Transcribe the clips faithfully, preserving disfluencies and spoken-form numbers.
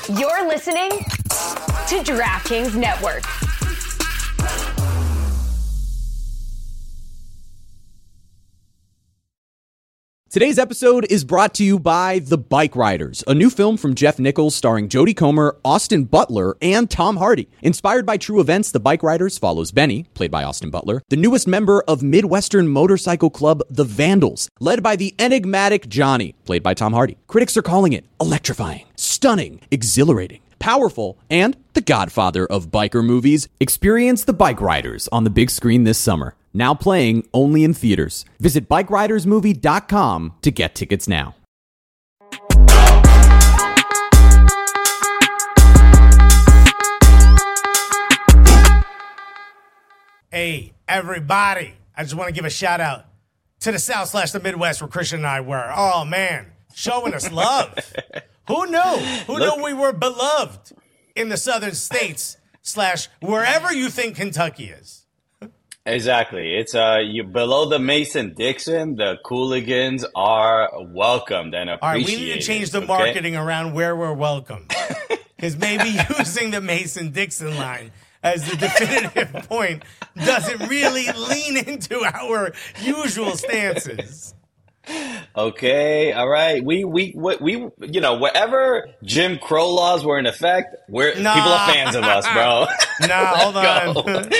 You're listening to DraftKings Network. Today's episode is brought to you by The Bike Riders, a new film from Jeff Nichols starring Jodie Comer, Austin Butler, and Tom Hardy. Inspired by true events, The Bike Riders follows Benny, played by Austin Butler, the newest member of Midwestern motorcycle club The Vandals, led by the enigmatic Johnny, played by Tom Hardy. Critics are calling it electrifying, stunning, exhilarating, powerful, and the godfather of biker movies. Experience The Bike Riders on the big screen this summer. Now playing only in theaters. Visit bike riders movie dot com to get tickets now. Hey, everybody. I just want to give a shout out to the South slash the Midwest where Christian and I were. Oh, man. Showing us love. Who knew? Who Look. knew we were beloved in the southern states slash wherever you think Kentucky is? Exactly. It's uh you below the Mason-Dixon, the Cooligans are welcomed and appreciated. All right, we need to change the okay? marketing around where we're welcome. Because maybe using the Mason-Dixon line as the definitive point doesn't really lean into our usual stances. Okay, all right. We we we, we you know, wherever Jim Crow laws were in effect, we're Nah. people are fans of us, bro. Nah, hold Go. on.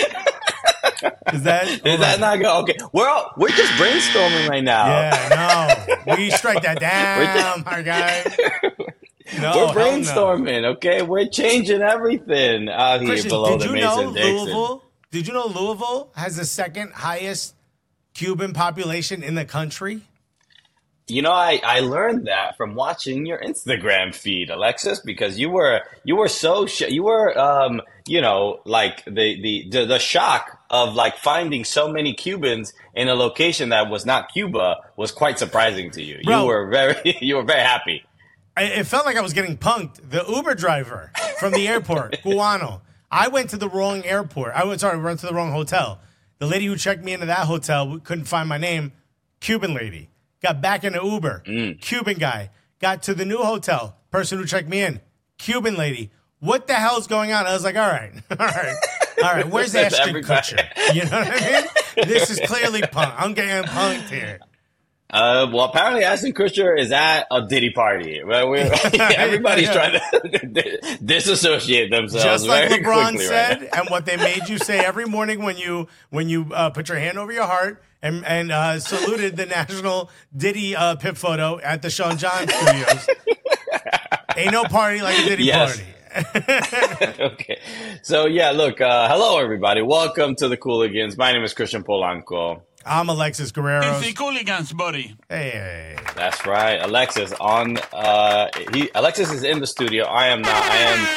Is that Is that not go? Okay, we're all, we're just brainstorming right now. Yeah, no. We strike that down, my guy. No, We're hell brainstorming, okay? We're changing everything out no. here Christian, below did the you know Mason-Dixon. Louisville? Did you know Louisville has the second highest Cuban population in the country? You know, I, I learned that from watching your Instagram feed, Alexis, because you were you were so sh- you were um you know like the, the the the shock of like finding so many Cubans in a location that was not Cuba was quite surprising to you. Bro. You were very you were very happy. I, it felt like I was getting punked. The Uber driver from the airport, Guano. I went to the wrong airport. I went sorry, went to the wrong hotel. The lady who checked me into that hotel couldn't find my name. Cuban lady. Got back in the Uber. Mm. Cuban guy. Got to the new hotel. Person who checked me in. Cuban lady. What the hell's going on? I was like, all right, all right, all right. Where's That's Ashton everybody. Kutcher? You know what I mean? This is clearly punk. I'm getting punked here. Uh, well, apparently Ashton Kutcher is at a Diddy party. Well, we're, everybody's Yeah. trying to disassociate themselves. Just like very LeBron quickly said, right and what they made you say every morning when you when you uh, put your hand over your heart and and uh, saluted the national Diddy uh, pip photo at the Sean John Studios. Ain't no party like a Diddy Yes. party. Okay. So, yeah, look, uh, hello, everybody. Welcome to the Cooligans. My name is Christian Polanco. I'm Alexis Guerrero. It's the Cooligans, buddy. Hey, That's right. Alexis on, uh, he, Alexis is in the studio. I am not. I am,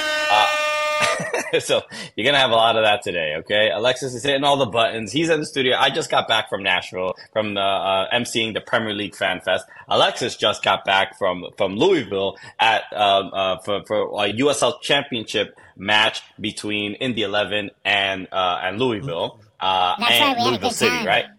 uh, so you're going to have a lot of that today, okay? Alexis is hitting all the buttons. He's in the studio. I just got back from Nashville from the, uh, emceeing the Premier League Fan Fest. Alexis just got back from, from Louisville at, um, uh, for, for a U S L Championship match between Indy eleven and, uh, and Louisville, uh, That's and right, we had a Louisville good City, time. right?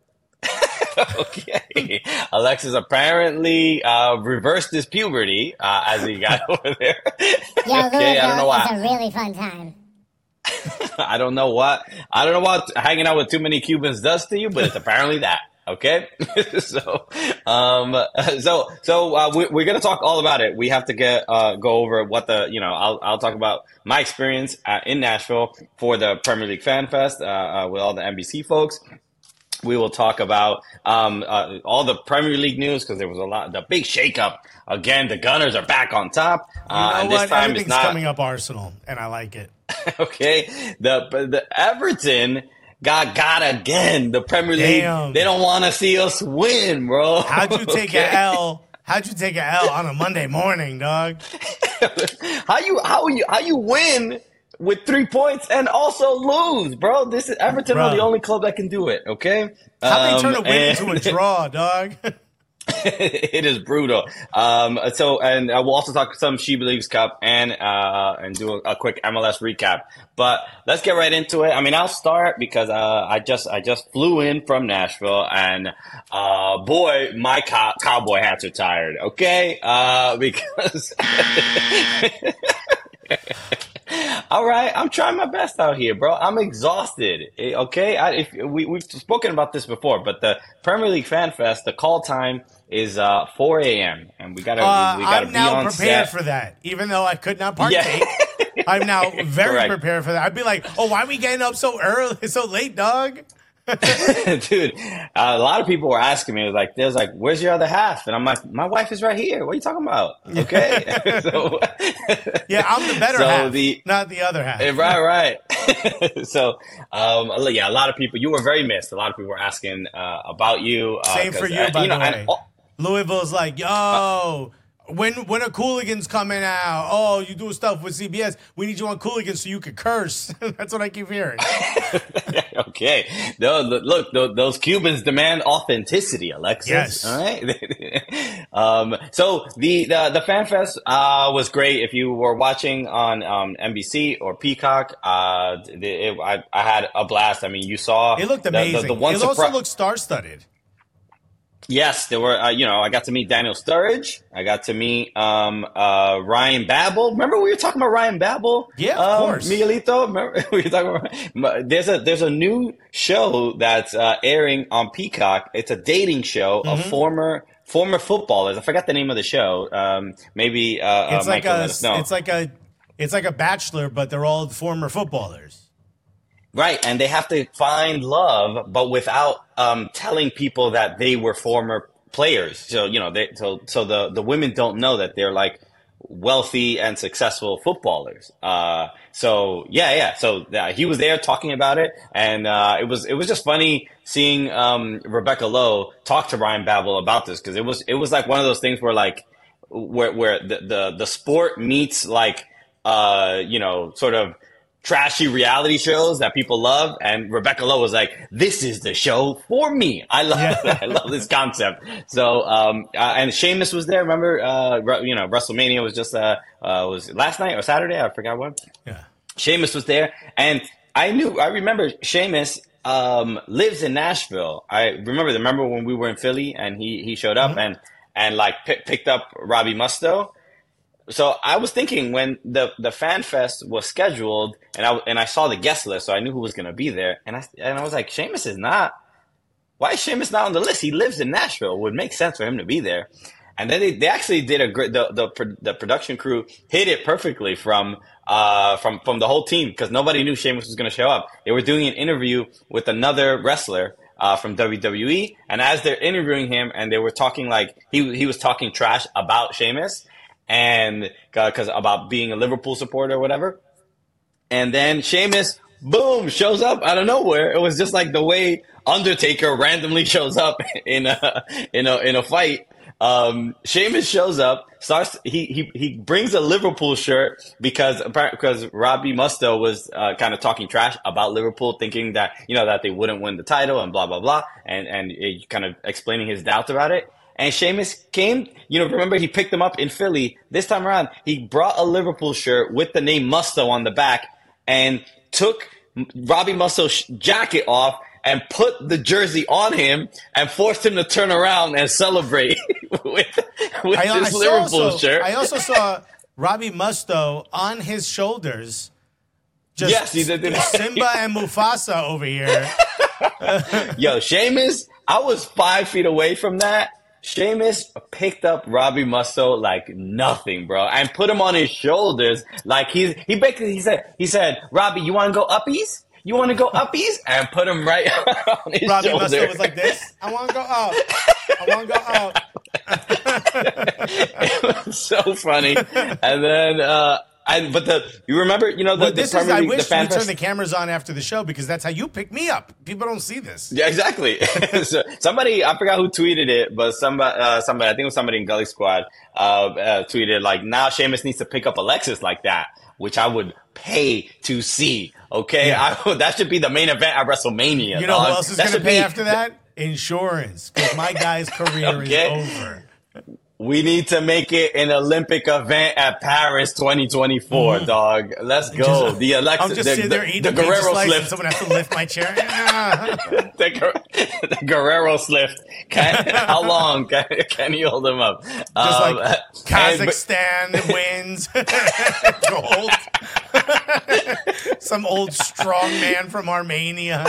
Okay. Alexis apparently uh, reversed his puberty uh, as he got over there. Yo, Okay, I don't know Louisville is why. a really fun time. I don't know what. I don't know what hanging out with too many Cubans does to you, but it's apparently that. Okay, so um, so so uh, we, we're gonna talk all about it. We have to get uh, go over what the you know. I'll I'll talk about my experience uh, in Nashville for the Premier League Fan Fest uh, uh, with all the N B C folks. We will talk about um, uh, all the Premier League news because there was a lot. The big shakeup again. The Gunners are back on top, uh, you know and this what? time Everything's it's not coming up Arsenal, and I like it. okay. The the Everton got got again. The Premier League. Damn. They don't want to see us win, bro. How'd you take Okay. an L? How'd you take an L on a Monday morning, dog? how you how you how you win with three points and also lose, bro? This is Everton Bro. are the only club that can do it. Okay. How'd they Um, turn a win and- into a draw, dog? It is brutal. Um, so, and uh, we'll also talk some She Believes Cup and uh, and do a, a quick M L S recap. But let's get right into it. I mean, I'll start because uh, I just I just flew in from Nashville, and uh, boy, my cow- cowboy hats are tired. Okay, uh, because All right, I'm trying my best out here, bro. I'm exhausted. eh, Okay, I, if we we've spoken about this before, but the Premier League Fan Fest, the call time is uh, four a m and we gotta Uh, we gotta I'm be now on prepared set. for that, even though I could not Yeah. partake. I'm now very Correct. prepared for that. I'd be like, "Oh, why are we getting up so early, so late, dog?" Dude, uh, a lot of people were asking me, like, there's like, where's your other half? And I'm like, my wife is right here. What are you talking about? Okay. so, Yeah, I'm the better so half, the, not the other half. eh, right, right. so, um, yeah, a lot of people, you were very missed. A lot of people were asking, uh, about you. Uh, Same for 'cause, you, uh, by you know, the and way. all- Louisville's like, yo, when when are Cooligans coming out? Oh, you do stuff with C B S. We need you on Cooligans so you can curse. That's what I keep hearing. okay. No, look, tho- those Cubans demand authenticity, Alexis. Yes. All right. um, so the, the, the Fan Fest, uh, was great. If you were watching on, um, N B C or Peacock, uh, the, it, I, I had a blast. I mean, you saw It looked the- the- amazing. The, one it also surpri- looked star-studded. Yes, there were, uh, you know, I got to meet Daniel Sturridge. I got to meet, um, uh, Ryan Babel. Remember we were talking about Ryan Babel? Yeah, of um, course. Miguelito, remember we were talking about, there's a, there's a new show that's, uh, airing on Peacock. It's a dating show of Mm-hmm. former, former footballers. I forgot the name of the show. Um, maybe, uh, It's uh, like Mike can a, let us know. it's like a, it's like a Bachelor, but they're all former footballers. Right, and they have to find love, but without um, telling people that they were former players. So you know, they so so the the women don't know that they're like wealthy and successful footballers. Uh, so yeah, yeah. So uh, he was there talking about it, and uh, it was it was just funny seeing um, Rebecca Lowe talk to Ryan Babel about this because it was it was like one of those things where like where where the the, the sport meets like uh, you know sort of trashy reality shows that people love, and Rebecca Lowe was like, "This is the show for me. I love, Yeah. I love this concept." So, um, uh, and Sheamus was there. Remember, uh, Re- you know, WrestleMania was just uh, uh, was last night or Saturday. I forgot when. Yeah. Sheamus was there, and I knew, I remember Sheamus um, lives in Nashville. I remember, remember when we were in Philly, and he he showed up Mm-hmm. and and like p- picked up Robbie Musto. So I was thinking when the, the Fan Fest was scheduled, and I and I saw the guest list, so I knew who was going to be there, and I and I was like, Sheamus is not. Why is Sheamus not on the list? He lives in Nashville. It would make sense for him to be there. And then they, they actually did a great. The the pro- the production crew hit it perfectly from uh from from the whole team because nobody knew Sheamus was going to show up. They were doing an interview with another wrestler uh, from W W E, and as they're interviewing him, and they were talking like he he was talking trash about Sheamus. And because about being a Liverpool supporter or whatever. And then Sheamus, boom, shows up out of nowhere. It was just like the way Undertaker randomly shows up in a in a in a fight. Um, Sheamus shows up, starts he he he brings a Liverpool shirt because because Robbie Musto was uh, kind of talking trash about Liverpool, thinking that you know that they wouldn't win the title and blah blah blah, and and it, kind of explaining his doubts about it. And Sheamus came, you know, remember he picked them up in Philly. This time around, he brought a Liverpool shirt with the name Musto on the back and took Robbie Musto's jacket off and put the jersey on him and forced him to turn around and celebrate with, with I, I this saw Liverpool also, shirt. I also saw Robbie Musto on his shoulders. Just Yes, he did that. Simba and Mufasa over here. Yo, Sheamus, I was five feet away from that. Sheamus picked up Robbie Musto like nothing, bro, and put him on his shoulders like he's he basically he said he said Robbie, you want to go uppies? You want to go uppies? And put him right on his Robbie shoulder. Musto was like this. I want to go up. I want to go up. It was so funny. And then, uh, and but the you remember, you know, the, Well, the this is. Premier I League, the wish we Fan turned Fest- the cameras on after the show because that's how you pick me up. People don't see this. Yeah, exactly. So somebody, I forgot who tweeted it, but somebody, uh, somebody, I think it was somebody in Gully Squad, uh, uh, tweeted like, now Sheamus needs to pick up Alexis like that, which I would pay to see. Okay, Yeah. I, that should be the main event at WrestleMania. You know dog. who else is That going to should pay be after that? Insurance, because my guy's career Okay. is over. We need to make it an Olympic event at Paris twenty twenty-four, mm-hmm. dog. Let's go. Just, the Alexa, I'm just the, sitting the, there eating the Guerrero slip. Someone has to lift my chair. the, the Guerrero slip. Can, how long can, can you hold him up? Just um, like Kazakhstan and, wins gold. Some old strong man from Armenia.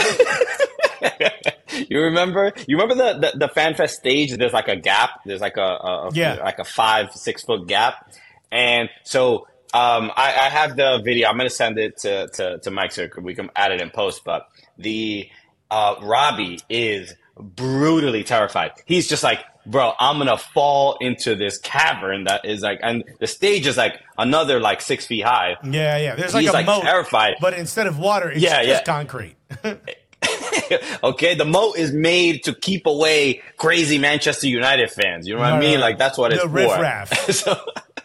You remember? You remember the, the the FanFest stage? There's like a gap. There's like a, a yeah. like a five six foot gap, and so um, I, I have the video. I'm gonna send it to to, to Mike so we can add it in post. But the uh, Robbie is brutally terrified. He's just like, bro, I'm gonna fall into this cavern that is like, and the stage is like another like six feet high. Yeah, yeah. There's like He's a like moat, terrified. but instead of water, it's yeah, just yeah. concrete. Okay, the moat is made to keep away crazy Manchester United fans. You know what no, I mean? No, no. Like that's what the it's riff-raff. for. so,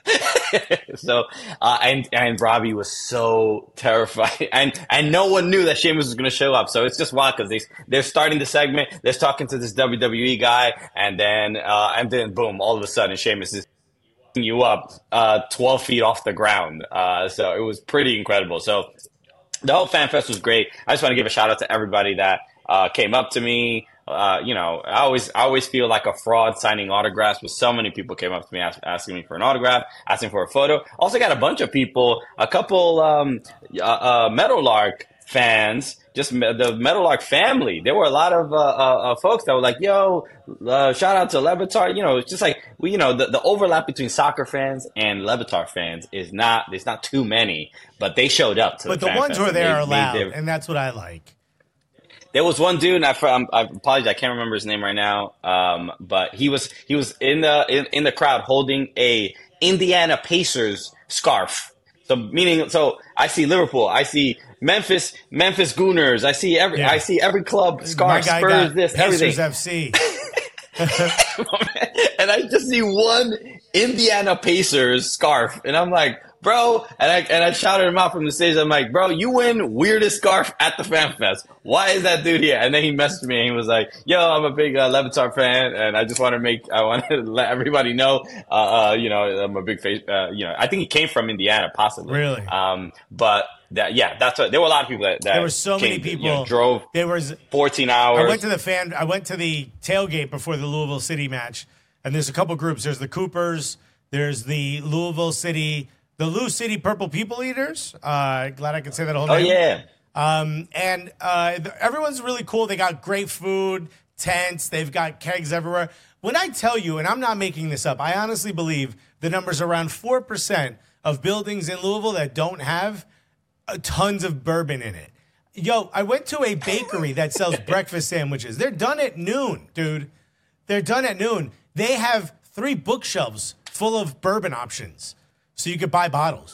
so uh, and and Robbie was so terrified, and and no one knew that Sheamus was going to show up. So it's just wild because they they're starting the segment, they're talking to this W W E guy, and then uh, and then boom, all of a sudden Sheamus is you up uh, twelve feet off the ground. Uh, so it was pretty incredible. So the whole FanFest was great. I just want to give a shout out to everybody that uh, came up to me. Uh, you know, I always I always feel like a fraud signing autographs, but so many people came up to me ask, asking me for an autograph, asking for a photo. Also got a bunch of people, a couple um, uh, uh, Meadowlark fans, just me- the Meadowlark family. There were a lot of uh, uh, uh, folks that were like, yo, uh, shout out to Levitar. You know, it's just like, we, you know, the, the overlap between soccer fans and Levitar fans is not, there's not too many, but they showed up to but the the ones who are there are loud, their, and that's what I like. There was one dude, and I, I, I apologize, I can't remember his name right now. Um, but he was he was in the in, in the crowd holding a Indiana Pacers scarf. So meaning, so I see Liverpool, I see Memphis Memphis Gooners, I see every yeah. I see every club scarf, My guy Spurs, got this Pacers everything. F C. And I just see one Indiana Pacers scarf, and I'm like, bro, and I and I shouted him out from the stage. I'm like, bro, you win weirdest scarf at the FanFest. Why is that dude here? And then he messaged me and he was like, yo, I'm a big uh, Levitar fan, and I just want to make, I want to let everybody know, uh, uh, you know, I'm a big face, uh, you know, I think he came from Indiana, possibly. Really? Um, but that, yeah, that's what, there were a lot of people that, that there were so came, many people you know, drove there was fourteen hours. I went to the fan, I went to the tailgate before the Louisville City match, and there's a couple groups. There's the Coopers, there's the Louisville City, the Lou City Purple People Eaters. Uh, glad I could say that whole oh, name. Oh, yeah. Um, and uh, everyone's really cool. They got great food, tents. They've got kegs everywhere. When I tell you, and I'm not making this up, I honestly believe the number's around four percent of buildings in Louisville that don't have uh, tons of bourbon in it. Yo, I went to a bakery that sells breakfast sandwiches. They're done at noon, dude. They're done at noon. They have three bookshelves full of bourbon options. So you could buy bottles.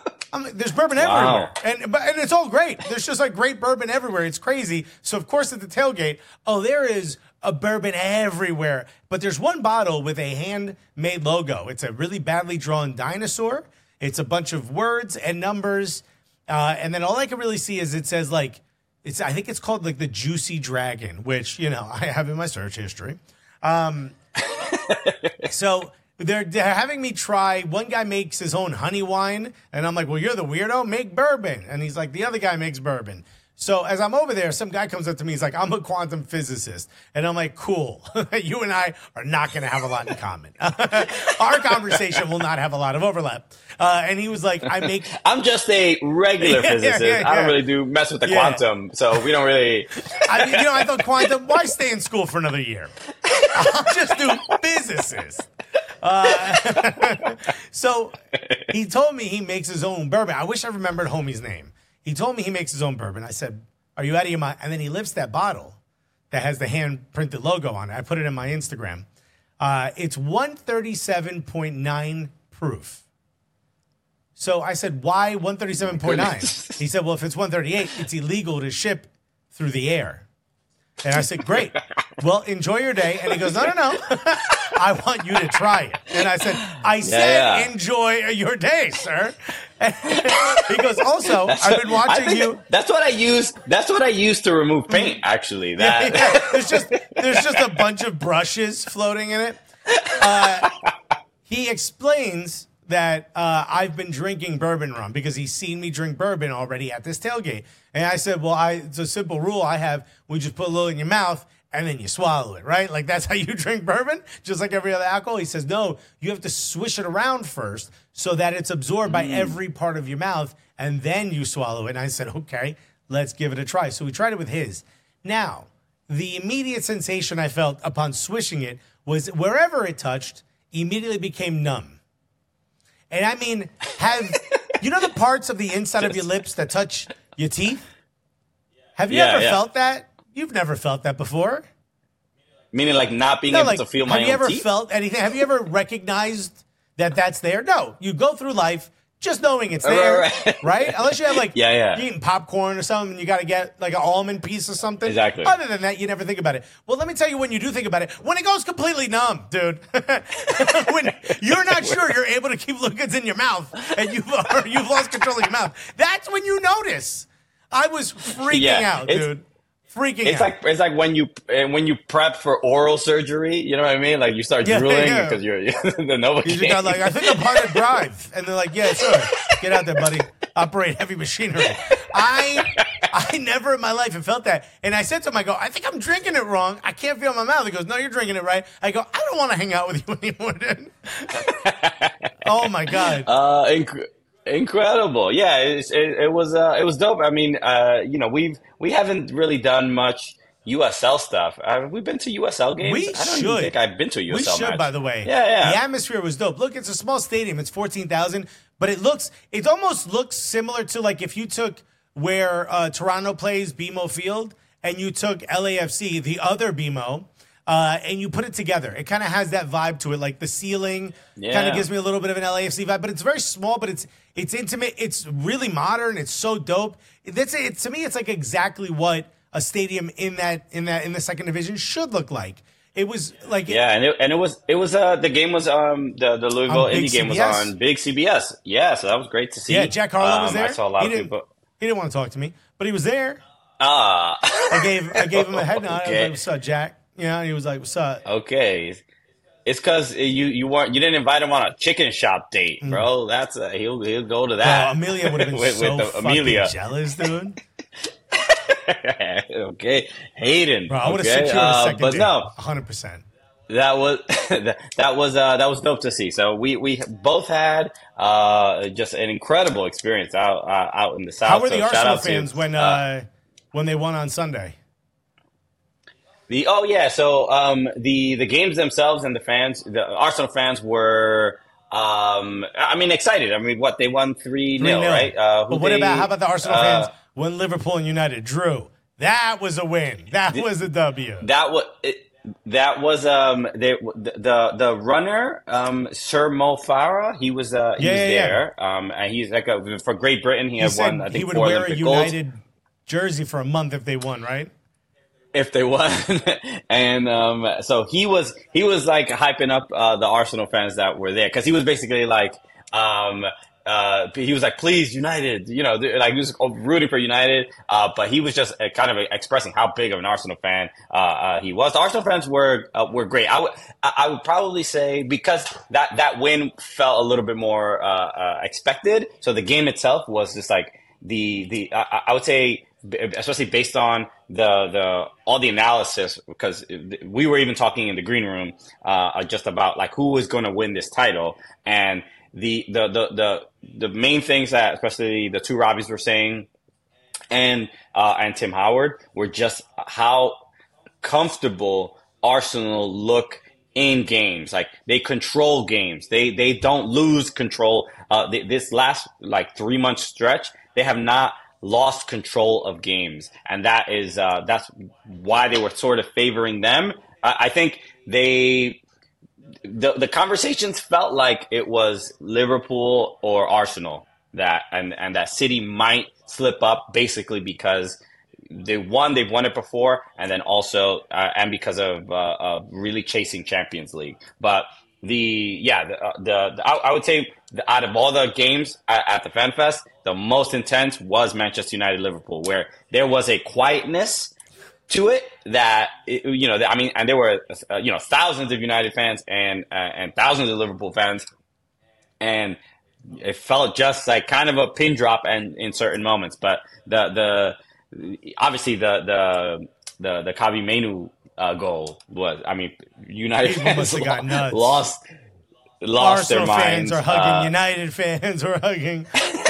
I mean, there's bourbon wow. everywhere. And, but, and it's all great. There's just like great bourbon everywhere. It's crazy. So, of course, at the tailgate, oh, there is a bourbon everywhere. But there's one bottle with a handmade logo. It's a really badly drawn dinosaur. It's a bunch of words and numbers. Uh, and then all I can really see is it says like, it's I think it's called like the Juicy Dragon, which, you know, I have in my search history. Um, so... They're, they're having me try. One guy makes his own honey wine, and I'm like, well, you're the weirdo. Make bourbon. And he's like, the other guy makes bourbon. So as I'm over there, some guy comes up to me. He's like, I'm a quantum physicist. And I'm like, cool. You and I are not going to have a lot in common. Our conversation will not have a lot of overlap. Uh, and he was like, I make... I'm just a regular yeah, physicist. Yeah, yeah, yeah. I don't really do mess with the yeah. quantum, so we don't really... I mean, you know, I thought quantum, why stay in school for another year? I'll just do physicist. Uh, so he told me he makes his own bourbon. I wish I remembered homie's name. He told me he makes his own bourbon. I said, are you out of your mind? And then he lifts that bottle that has the hand-printed logo on it. I put it in my Instagram. Uh, it's one thirty-seven point nine proof. So I said, why one thirty-seven point nine? He said, well, if it's one thirty-eight, it's illegal to ship through the air. And I said, great. Well, enjoy your day. And he goes, no, no, no. I want you to try it. And I said, I said, yeah, yeah. enjoy your day, sir. And he goes, also, that's I've been watching what, you. That's what I use. That's what I use to remove paint, actually. That. Yeah, yeah. There's just, there's just a bunch of brushes floating in it. Uh, he explains that uh, I've been drinking bourbon rum because he's seen me drink bourbon already at this tailgate. And I said, well, I, it's a simple rule I have. We just put a little in your mouth and then you swallow it, right? Like that's how you drink bourbon, just like every other alcohol. He says, no, you have to swish it around first so that it's absorbed by every part of your mouth and then you swallow it. And I said, okay, let's give it a try. So we tried it with his. Now, the immediate sensation I felt upon swishing it was wherever it touched, immediately became numb. And I mean, have you know the parts of the inside of your lips that touch your teeth? Have you Yeah, ever yeah. felt that? You've never felt that before. Meaning like not being No, able like, to feel my have own you ever teeth? felt anything? Have you ever recognized that that's there? No, you go through life just knowing it's there, Right, right? right. Unless you have like, Yeah, yeah. you're eating popcorn or something, and you got to get like an almond piece or something. Exactly. Other than that, you never think about it. Well, let me tell you when you do think about it, when it goes completely numb, dude. When you're not sure you're able to keep liquids in your mouth and you've or you've lost control of your mouth, that's when you notice. I was freaking Yeah, out, it's- dude. Freaking It's out. like it's like when you uh, when you prep for oral surgery. You know what I mean? Like you start Yeah, drooling yeah. because you're the Novocaine. You just got like, I think I'm part of Drive. And they're like, yeah, sure. Get out there, buddy. Operate heavy machinery. I I never in my life have felt that. And I said to him, I go, I think I'm drinking it wrong. I can't feel my mouth. He goes, no, you're drinking it right. I go, I don't want to hang out with you anymore, dude. Oh, my God. Uh, inc- incredible. Yeah, it, it, it was uh, it was dope. I mean, uh, you know, we've we haven't really done much U S L stuff. Uh, have we been to U S L games? We I don't should. even think I've been to a U S L We should, match. by the way. Yeah, yeah. The atmosphere was dope. Look, it's a small stadium. It's fourteen thousand, but it looks, it almost looks similar to like if you took where uh, Toronto plays B M O Field and you took L A F C, the other B M O, uh, and you put it together. It kind of has that vibe to it. Like the ceiling kind Yeah. of gives me a little bit of an L A F C vibe, but it's very small, but it's it's intimate. It's really modern. It's so dope. That's it. To me, it's like exactly what a stadium in that in that in the second division should look like. It was like Yeah, and it, and it was it was uh the game was um the the Louisville On big Indy game was C B S? on big C B S. Yeah, so that was great to see. yeah, Jack Harlow was Um, there. I saw a lot he of didn't, people. He didn't want to talk to me, but he was there. Ah, I gave I gave him a head nod. I was Okay. like, "What's up, Jack?" Yeah, and he was like, "What's up?" okay. It's because you you weren't you didn't invite him on a chicken shop date, bro. That's a, he'll he'll go to Bro, that. Amelia would have been with, so with the, fucking Amelia. jealous, dude. Okay, Hayden. Bro, I would have okay? secured a uh, second but date. no, one hundred percent. that was that, that was uh, that was dope to see. So we we both had uh, just an incredible experience out uh, out in the south. How were So the shout Arsenal out to, fans when uh, uh, when they won on Sunday? The oh yeah, so um, the the games themselves and the fans, the Arsenal fans were, um, I mean, excited. I mean, what they won three nil, right? Uh, who but what they- about how about the Arsenal uh, fans when Liverpool and United drew? That was a win. That was a W. That was it, that was um they, the the runner um Sir Mo Farah. He was uh he Yeah, was yeah, yeah. there. Um, and he's like a, for Great Britain. He, He had said won I think he would four wear Olympic a golds. United jersey for a month if they won, right? If they won, and um, so he was he was like hyping up uh, the Arsenal fans that were there because he was basically like um, uh, he was like, please United, you know, like he was rooting for United, uh, but he was just uh, kind of expressing how big of an Arsenal fan uh, uh, he was. The Arsenal fans were uh, were great. I would I I would probably say because that that win felt a little bit more uh, uh, expected, so the game itself was just like the the I, I would say. Especially based on the the all the analysis, because we were even talking in the green room uh, just about like who is going to win this title, and the the the the the main things that especially the two Robbies were saying, and uh, and Tim Howard were just how comfortable Arsenal look in games. Like they control games. They they don't lose control. Uh, they, this last like three month stretch, they have not lost control of games, and that is uh, that's why they were sort of favoring them. I, I think they the the conversations felt like it was Liverpool or Arsenal that and and that City might slip up basically because they won they've won it before, and then also uh, and because of uh, uh, really chasing Champions League. But the yeah the uh, the, the I, I would say the, out of all the games at, at the Fan Fest, the most intense was Manchester United Liverpool, where there was a quietness to it that, it, you know, I mean, and there were, uh, you know, thousands of United fans and uh, and thousands of Liverpool fans. And it felt just like kind of a pin drop and in certain moments. But the the obviously the the the the Kabi Menu uh, goal was, I mean, United People fans must have got nuts. lost lost Arsenal their minds. fans are hugging. Uh, United fans are hugging.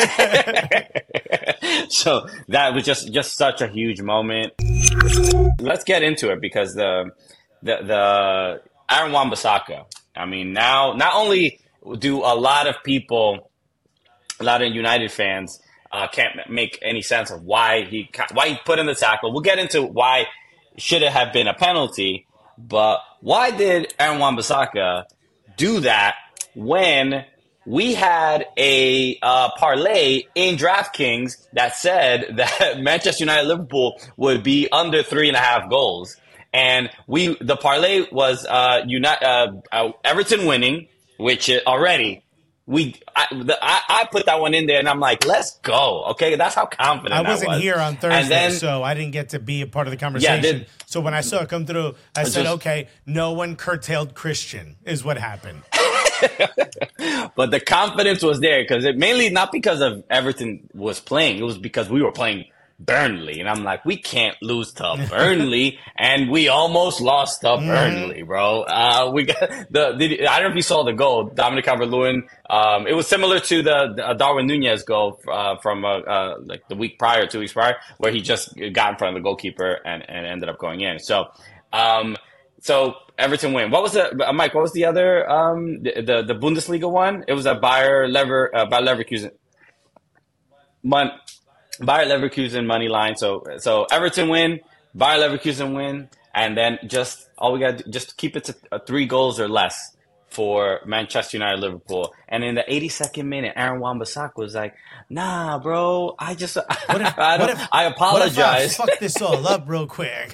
So that was just just such a huge moment. Let's get into it because the the the Aaron Wan-Bissaka. I mean, now not only do a lot of people, a lot of United fans, uh, can't make any sense of why he why he put in the tackle. We'll get into why should it have been a penalty, but why did Aaron Wan-Bissaka do that when we had a uh, parlay in DraftKings that said that Manchester United Liverpool would be under three and a half goals, and we the parlay was uh, United uh, uh, Everton winning, which already we I, the, I I put that one in there, and I'm like, let's go, okay? That's how confident I I wasn't was. here on Thursday, and then, so I didn't get to be a part of the conversation. Yeah, did, so when I saw it come through, I said, just, okay, no one curtailed Christian is what happened. But the confidence was there because it mainly not because of Everton was playing. It was because we were playing Burnley, and I'm like, we can't lose to Burnley, and we almost lost to Burnley, bro. Uh, we got the, the. I don't know if you saw the goal, Dominic Calvert-Lewin. Um, it was similar to the, the Darwin Nunez goal uh, from uh, uh, like the week prior, two weeks prior, where he just got in front of the goalkeeper and, and ended up going in. So, um, so. Everton win. What was the uh, Mike? What was the other um the the, the Bundesliga one? It was a Bayer Lever uh, Bayer Leverkusen. Mon, Bayer Leverkusen money line. So so Everton win, Bayer Leverkusen win, and then just all we got just keep it to uh, three goals or less for Manchester United Liverpool. And in the eighty-second minute, Aaron Wan-Bissaka was like, "Nah, bro, I just what if, I, don't, what if, I apologize. What if I fuck this all up real quick."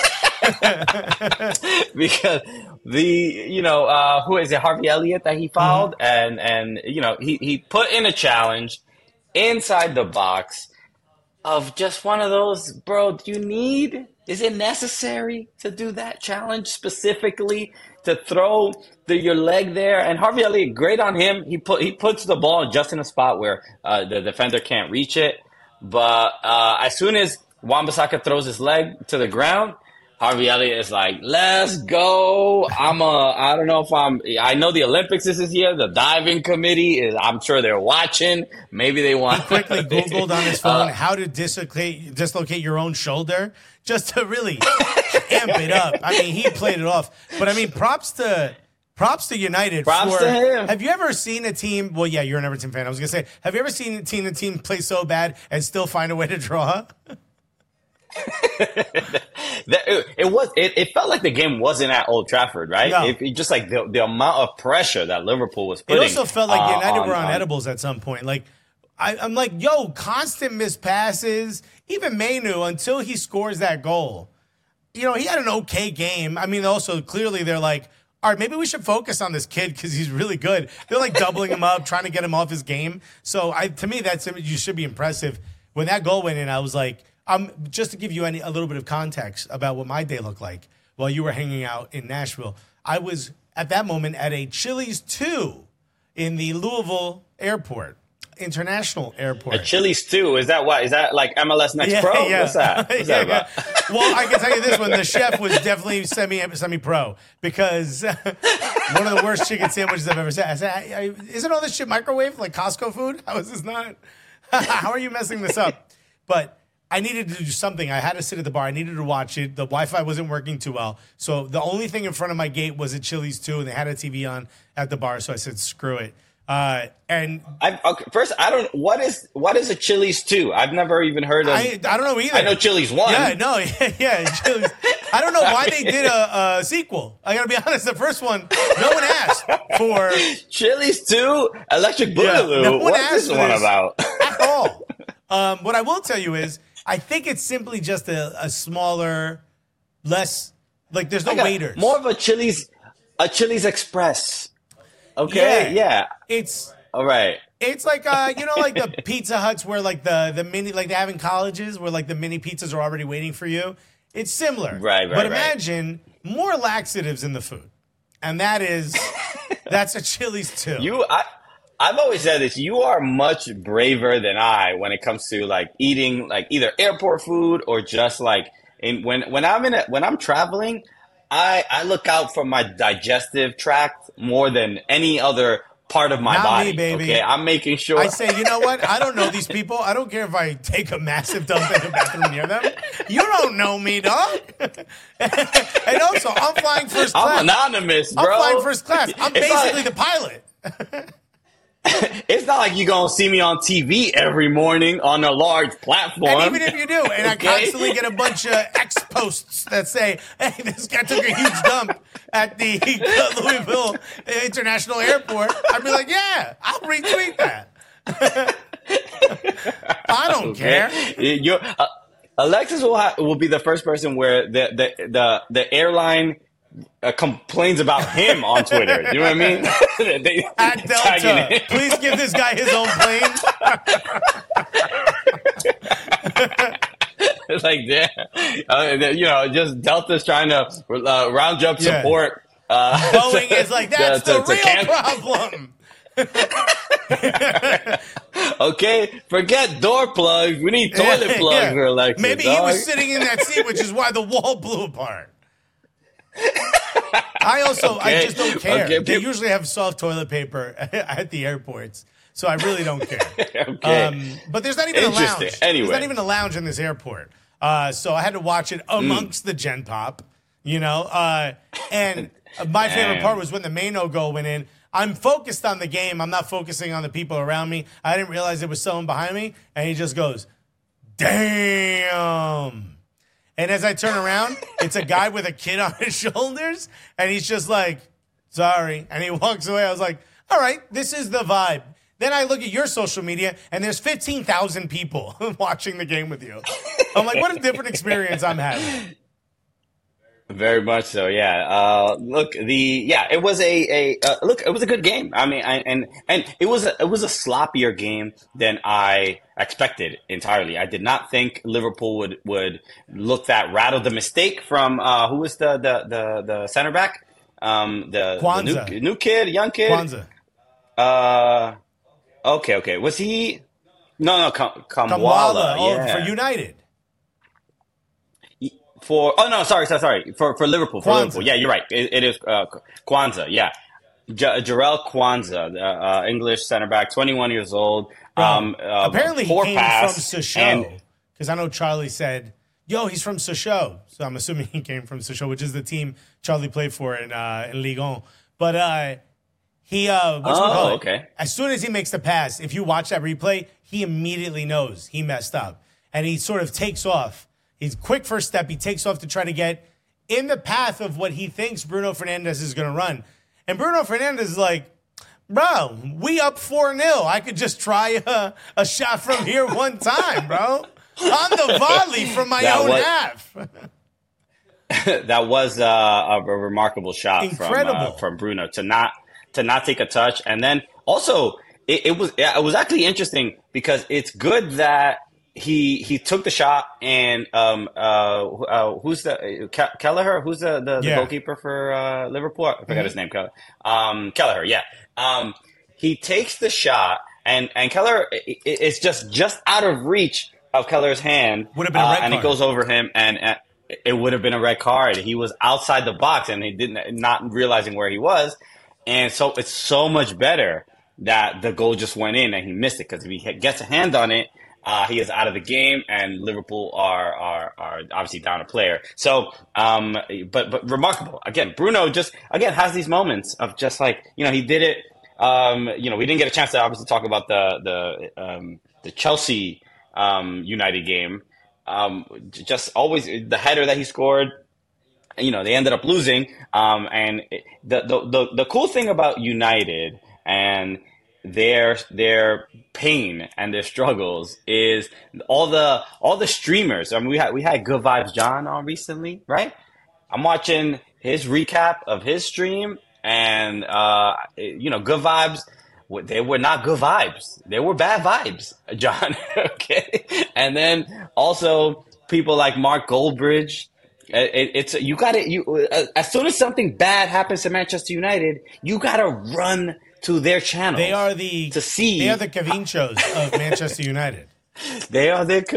Because the you know uh, who is it Harvey Elliott that he fouled mm-hmm. and and you know he he put in a challenge inside the box of just one of those, bro. Do you need? Is it necessary to do that challenge specifically to throw the, your leg there? And Harvey Elliott, great on him. He put he puts the ball just in a spot where uh, the defender can't reach it. But uh, as soon as Wan-Bissaka throws his leg to the ground, Harvey Elliott is like, let's go. I'm a, I don't know if I'm, I know the Olympics is this year. The diving committee is, I'm sure they're watching. Maybe they want. He quickly Googled on his phone uh, how to dislocate, dislocate your own shoulder just to really amp it up. I mean, he played it off. But I mean, props to, props to United. Props for, to him. Have you ever seen a team, well, yeah, you're an Everton fan. I was going to say, have you ever seen a team, a team play so bad and still find a way to draw? that, it, it was. It, it felt like the game wasn't at Old Trafford, right? No. It, it just like the, the amount of pressure that Liverpool was putting. It also felt like uh, United on, were on, on edibles at some point. Like I, I'm like, yo, constant missed passes. Even Manu until he scores that goal. You know, he had an okay game. I mean, also clearly they're like, all right, maybe we should focus on this kid because he's really good. They're like doubling him up, trying to get him off his game. So I, to me, that's you should be impressive. When that goal went in, I was like. Um, just to give you any, a little bit of context about what my day looked like while you were hanging out in Nashville, I was at that moment at a Chili's two in the Louisville Airport, International Airport. A Chili's two? Is that what? Is that like M L S Next yeah, Pro? Yeah. What's that? What's yeah, that about? Yeah. Well, I can tell you this one. The chef was definitely semi, semi-pro because one of the worst chicken sandwiches I've ever had. I said, I, I, isn't all this shit microwave like Costco food? How is this not? How are you messing this up? But I needed to do something. I had to sit at the bar. I needed to watch it. The Wi-Fi wasn't working too well. So the only thing in front of my gate was a Chili's too, and they had a T V on at the bar. So I said, screw it. Uh, and I, okay, first, I don't. What is what is a Chili's two? I've never even heard of. I, I don't know either. I know Chili's one. Yeah, no, yeah, yeah Chili's. I don't know why they did a, a sequel. I gotta be honest. The first one, no one asked for Chili's two, Electric Boogaloo. Yeah, no one What's asked this for one this about? at all. Um, what I will tell you is, I think it's simply just a, a smaller, less like there's no got waiters. More of a Chili's, a Chili's Express. Okay, yeah. yeah. It's all right. It's like uh, you know, like the Pizza Huts where like the the mini, like they have in colleges where like the mini pizzas are already waiting for you. It's similar. Right, right, But right. imagine more laxatives in the food. And that is, that's a Chili's too. You, I, I've always said this. You are much braver than I when it comes to like eating like either airport food or just like in when when I'm in a, when I'm traveling, I I look out for my digestive tract more than any other part of my Not body. me, baby. Okay, I'm making sure. I say, you know what? I don't know these people. I don't care if I take a massive dump in the bathroom near them. You don't know me, dog. And also, I'm flying first class. I'm anonymous, bro. I'm flying first class. I'm It's basically not- the pilot. It's not like you're gonna see me on T V every morning on a large platform. And even if you do, and I Okay. constantly get a bunch of X posts that say, hey, this guy took a huge dump at the Louisville International Airport, I'd be like, yeah, I'll retweet that. I don't care. You're, uh, Alexis will ha- will be the first person where the the the, the airline uh, complains about him on Twitter. You know what I mean? They- At tagging Delta, him. please give this guy his own plane. It's like, yeah, uh, you know, just Delta's trying to uh, round up Yeah. support. Uh, Boeing is like, that's to- the to- to real can- problem. Okay, forget door plugs. We need toilet Yeah, plugs yeah. for Alexis. Maybe he dog. was sitting in that seat, which is why the wall blew apart. I also, I Okay, just don't care. okay, They peop- usually have soft toilet paper at the airports, so I really don't care. Okay. Um, but there's not even a lounge. Interesting. Anyway. There's not even a lounge in this airport. Uh, so I had to watch it amongst the Gen Pop, you know. Uh, and my favorite Man. part was when the Mano goal went in. I'm focused on the game. I'm not focusing on the people around me. I didn't realize there was someone behind me, and he just goes, damn. And as I turn around, it's a guy with a kid on his shoulders, and he's just like, sorry. And he walks away. I was like, all right, this is the vibe. Then I look at your social media, and there's fifteen thousand people watching the game with you. I'm like, what a different experience I'm having. Very much so, yeah. Uh, look, the yeah, it was a a uh, look. It was a good game. I mean, I, and and it was a, it was a sloppier game than I expected entirely. I did not think Liverpool would would look that rattled. The mistake from uh, who was the the the, the center back, um, the, the Kwanzaa. new, new kid, young kid. Kwanzaa. Uh, okay, okay. Was he? No, no, Kam- Kamwala. Kamwala. Oh, yeah. for United. For oh no, sorry, sorry, sorry. For for Liverpool, for Kwanzaa. Liverpool. Yeah, you're right. It, it is uh, Kwanzaa. Yeah, J- Jarrell Kwanzaa, the uh, English center back, twenty-one years old. Um, uh, Apparently he poor came pass, from Sochaux. and- Because I know Charlie said, yo, he's from Sochaux. So I'm assuming he came from Sochaux, which is the team Charlie played for in, uh, in Ligue one. But uh, he, uh, what's Oh, okay. As soon as he makes the pass, if you watch that replay, he immediately knows he messed up. And he sort of takes off. He's quick first step. He takes off to try to get in the path of what he thinks Bruno Fernandes is going to run. And Bruno Fernandes is like, bro, we up four nil. I could just try a, a shot from here one time, bro. On the volley from my That own was- half. that was uh, a, a remarkable shot Incredible. from uh, from Bruno to not to not take a touch, and then also it, it was it was actually interesting because it's good that he he took the shot and um uh, uh who's the uh, Ke- Kelleher who's the the, the Yeah. goalkeeper for uh, Liverpool I forgot his name Kelleher um Kelleher yeah um he takes the shot and and Kelleher i- i- it's just just out of reach of Keller's hand Would have been a uh, red and it card. goes over him and. and it would have been a red card. He was outside the box and he didn't not realizing where he was. And so it's so much better that the goal just went in and he missed it because if he gets a hand on it, uh, he is out of the game and Liverpool are are, are obviously down a player. So, um, but but remarkable again. Bruno just again has these moments of just like you know he did it. Um, you know we didn't get a chance to obviously talk about the the um, the Chelsea um, United game. Um, just always the header that he scored, you know, they ended up losing. Um, and it, the, the, the, the cool thing about United and their, their pain and their struggles is all the, all the streamers. I mean, we had, we had Good Vibes John on recently, right? I'm watching his recap of his stream and, uh, you know, Good Vibes. They were not good vibes. They were bad vibes, John. Okay. And then also people like Mark Goldbridge It, it's you got to you uh, as soon as something bad happens to Manchester United, you got to run to their channel. They are the to see. They are the Cavinchos of Manchester United. They are their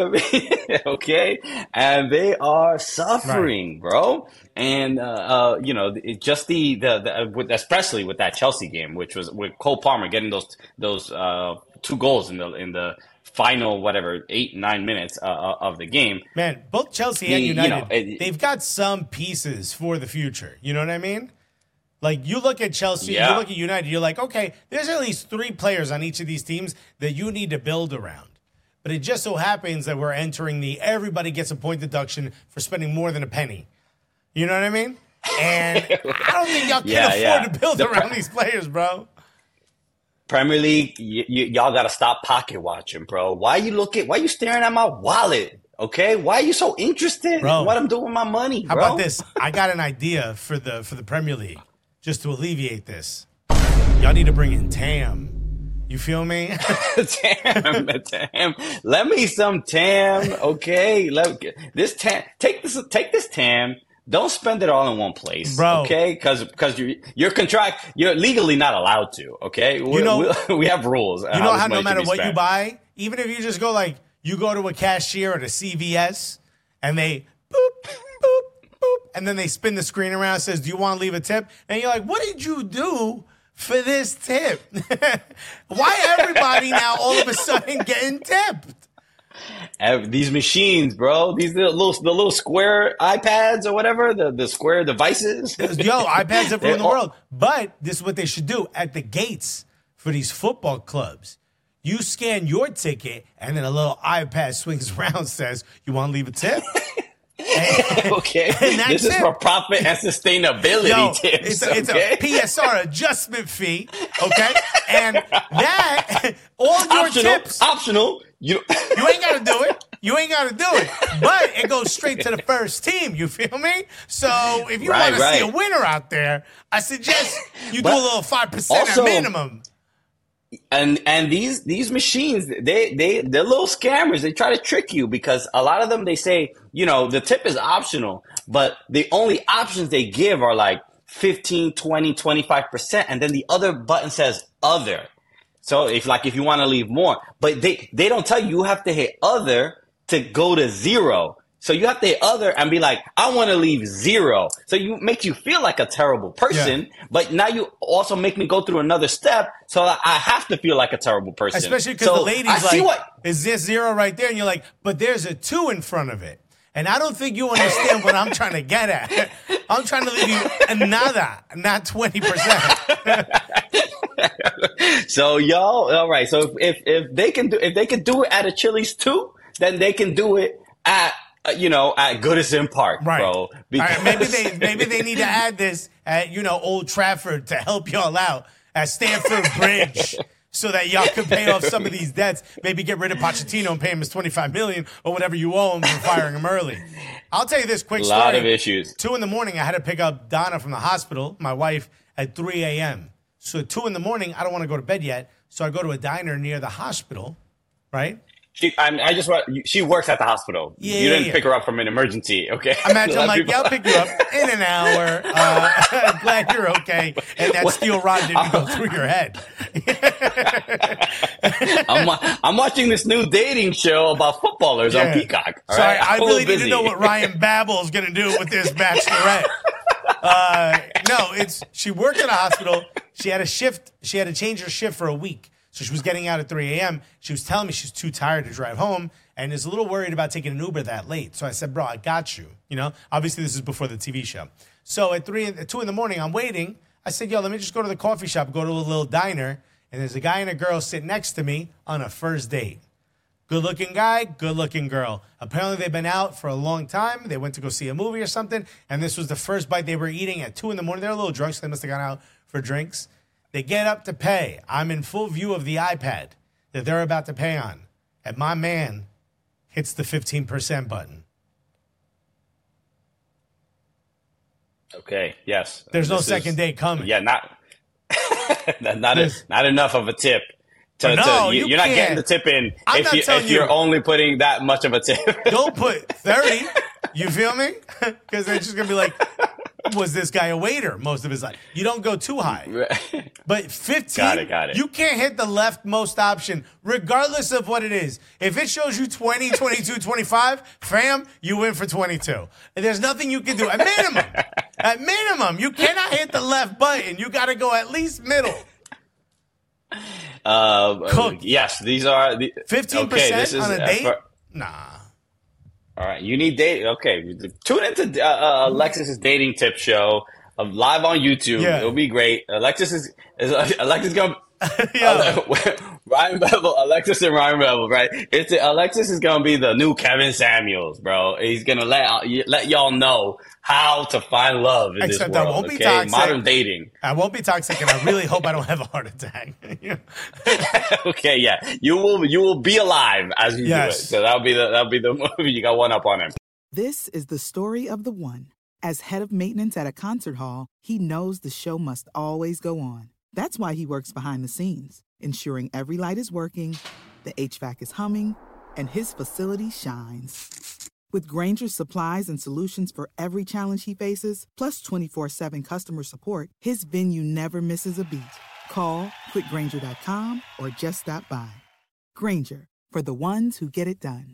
okay, and they are suffering, right. bro. And uh, uh, you know, it, just the the, the with, especially with that Chelsea game, which was with Cole Palmer getting those those uh, two goals in the in the final whatever eight nine minutes uh, of the game. Man, both Chelsea and the, United, you know, it, they've got some pieces for the future. You know what I mean? Like, you look at Chelsea, yeah. you look at United, you're like, okay, there's at least three players on each of these teams that you need to build around. But it just so happens that we're entering the everybody gets a point deduction for spending more than a penny. You know what I mean? And I don't think y'all can yeah, afford yeah. to build the around pre- these players, bro. Premier League, y- y- y'all got to stop pocket watching, bro. Why you looking? Why you staring at my wallet? Okay, why are you so interested bro, in what I'm doing with my money, how bro? about this? I got an idea for the for the Premier League, just to alleviate this. Y'all need to bring in Tam. You feel me? Tam, Tam, let me some Tam, okay? Let this Tam, take this, take this Tam. Don't spend it all in one place, bro. Okay? Because because you you're contract, you're legally not allowed to. Okay, we, you know we, we have rules. You know how, how no matter what spent. you buy, even if you just go like you go to a cashier at a C V S and they boop boop boop, and then they spin the screen around and says, "Do you want to leave a tip?" And you're like, "What did you do for this tip? Why everybody now all of a sudden getting tipped?" These machines, bro. These the little the little square iPads or whatever, the, the square devices. Yo, iPads everywhere in the world. But this is what they should do at the gates for these football clubs. You scan your ticket, and then a little iPad swings around and says, "You want to leave a tip?" And, okay, and this is it. for profit and sustainability Yo, tips. It's a, okay? it's a P S R adjustment fee, okay? And that, all your optional, tips. Optional. You, you ain't got to do it. You ain't got to do it. But it goes straight to the first team. You feel me? So if you right, want to right. see a winner out there, I suggest you but do a little five percent also, at minimum. And and these these machines, they they they're little scammers. They try to trick you because a lot of them, they say, you know, the tip is optional, but the only options they give are like fifteen, twenty, twenty-five percent, and then the other button says other. So if like if you want to leave more, but they they don't tell you you have to hit other to go to zero. So you have to hit other and be like, I want to leave zero. So you make you feel like a terrible person, yeah. But now you also make me go through another step, so I have to feel like a terrible person. Especially because so the lady's I like, what- is this zero right there? And you're like, but there's a two in front of it. And I don't think you understand what I'm trying to get at. I'm trying to leave you another, not twenty percent. So y'all, all right. So if if they can do if they can do it at a Chili's too, then they can do it at uh, you know at Goodison Park, right. bro. Because right, maybe they maybe they need to add this at you know Old Trafford to help y'all out at Stamford Bridge. So that y'all can pay off some of these debts, maybe get rid of Pochettino and pay him his twenty-five million dollars or whatever you owe him for firing him early. I'll tell you this quick story. A lot of issues. Two in the morning, I had to pick up Donna from the hospital, my wife, at three a.m. So at two in the morning, I don't want to go to bed yet, so I go to a diner near the hospital, right? She, I, I just want. She works at the hospital. Yeah, you didn't yeah. pick her up from an emergency, okay? Imagine I'm like, yeah, I'll pick you up in an hour. Uh, glad you're okay, and that steel rod didn't go through your head. I'm, I'm watching this new dating show about footballers yeah. on Peacock. All Sorry, right? I really busy. need to know what Ryan Babel is going to do with this bachelorette. Uh, no, it's she worked at a hospital. She had a shift. She had to change her shift for a week. So she was getting out at three a.m. She was telling me she's too tired to drive home and is a little worried about taking an Uber that late. So I said, bro, I got you. You know, obviously this is before the T V show. So at three, at two in the morning, I'm waiting. I said, yo, let me just go to the coffee shop, go to a little diner. And there's a guy and a girl sitting next to me on a first date. Good-looking guy, good-looking girl. Apparently they've been out for a long time. They went to go see a movie or something. And this was the first bite they were eating at two in the morning. They're a little drunk, so they must have gone out for drinks. They get up to pay. I'm in full view of the iPad that they're about to pay on. And my man hits the fifteen percent button. Okay, yes. There's no This second is, date coming. Yeah, not not, a, not enough of a tip. To, no, to, you, you you're not can't. getting the tip in I'm if, not you, telling if you're you. only putting that much of a tip. Don't put thirty. You feel me? Because they're just going to be like, was this guy a waiter most of his life? You don't go too high. But fifteen, got it, got it. You can't hit the leftmost option regardless of what it is. If it shows you twenty, twenty-two, twenty-five, fam, you win for twenty-two. And there's nothing you can do. At minimum, at minimum, you cannot hit the left button. You got to go at least middle. Uh, yes, these are the fifteen percent okay, this is, on a uh, date? for- Nah. All right, you need date. Okay, tune into uh, uh, Alexis's dating tip show uh, live on YouTube. Yeah. It'll be great. Alexis is, is uh, Alexis gonna Yo. Ryan Bevel, Alexis and Ryan Bevel, right? It's Alexis is gonna be the new Kevin Samuels, bro. He's gonna let let y'all know how to find love in Except this I world. won't be Okay, toxic. modern dating. I won't be toxic, and I really hope I don't have a heart attack. Okay, yeah, you will you will be alive as you Yes. do it. So that'll be the that'll be the movie. You got one up on him. This is the story of the one. As head of maintenance at a concert hall, he knows the show must always go on. That's why he works behind the scenes, ensuring every light is working, the H V A C is humming, and his facility shines. With Grainger's supplies and solutions for every challenge he faces, plus twenty-four seven customer support, his venue never misses a beat. Call quick grainger dot com or just stop by. Grainger, for the ones who get it done.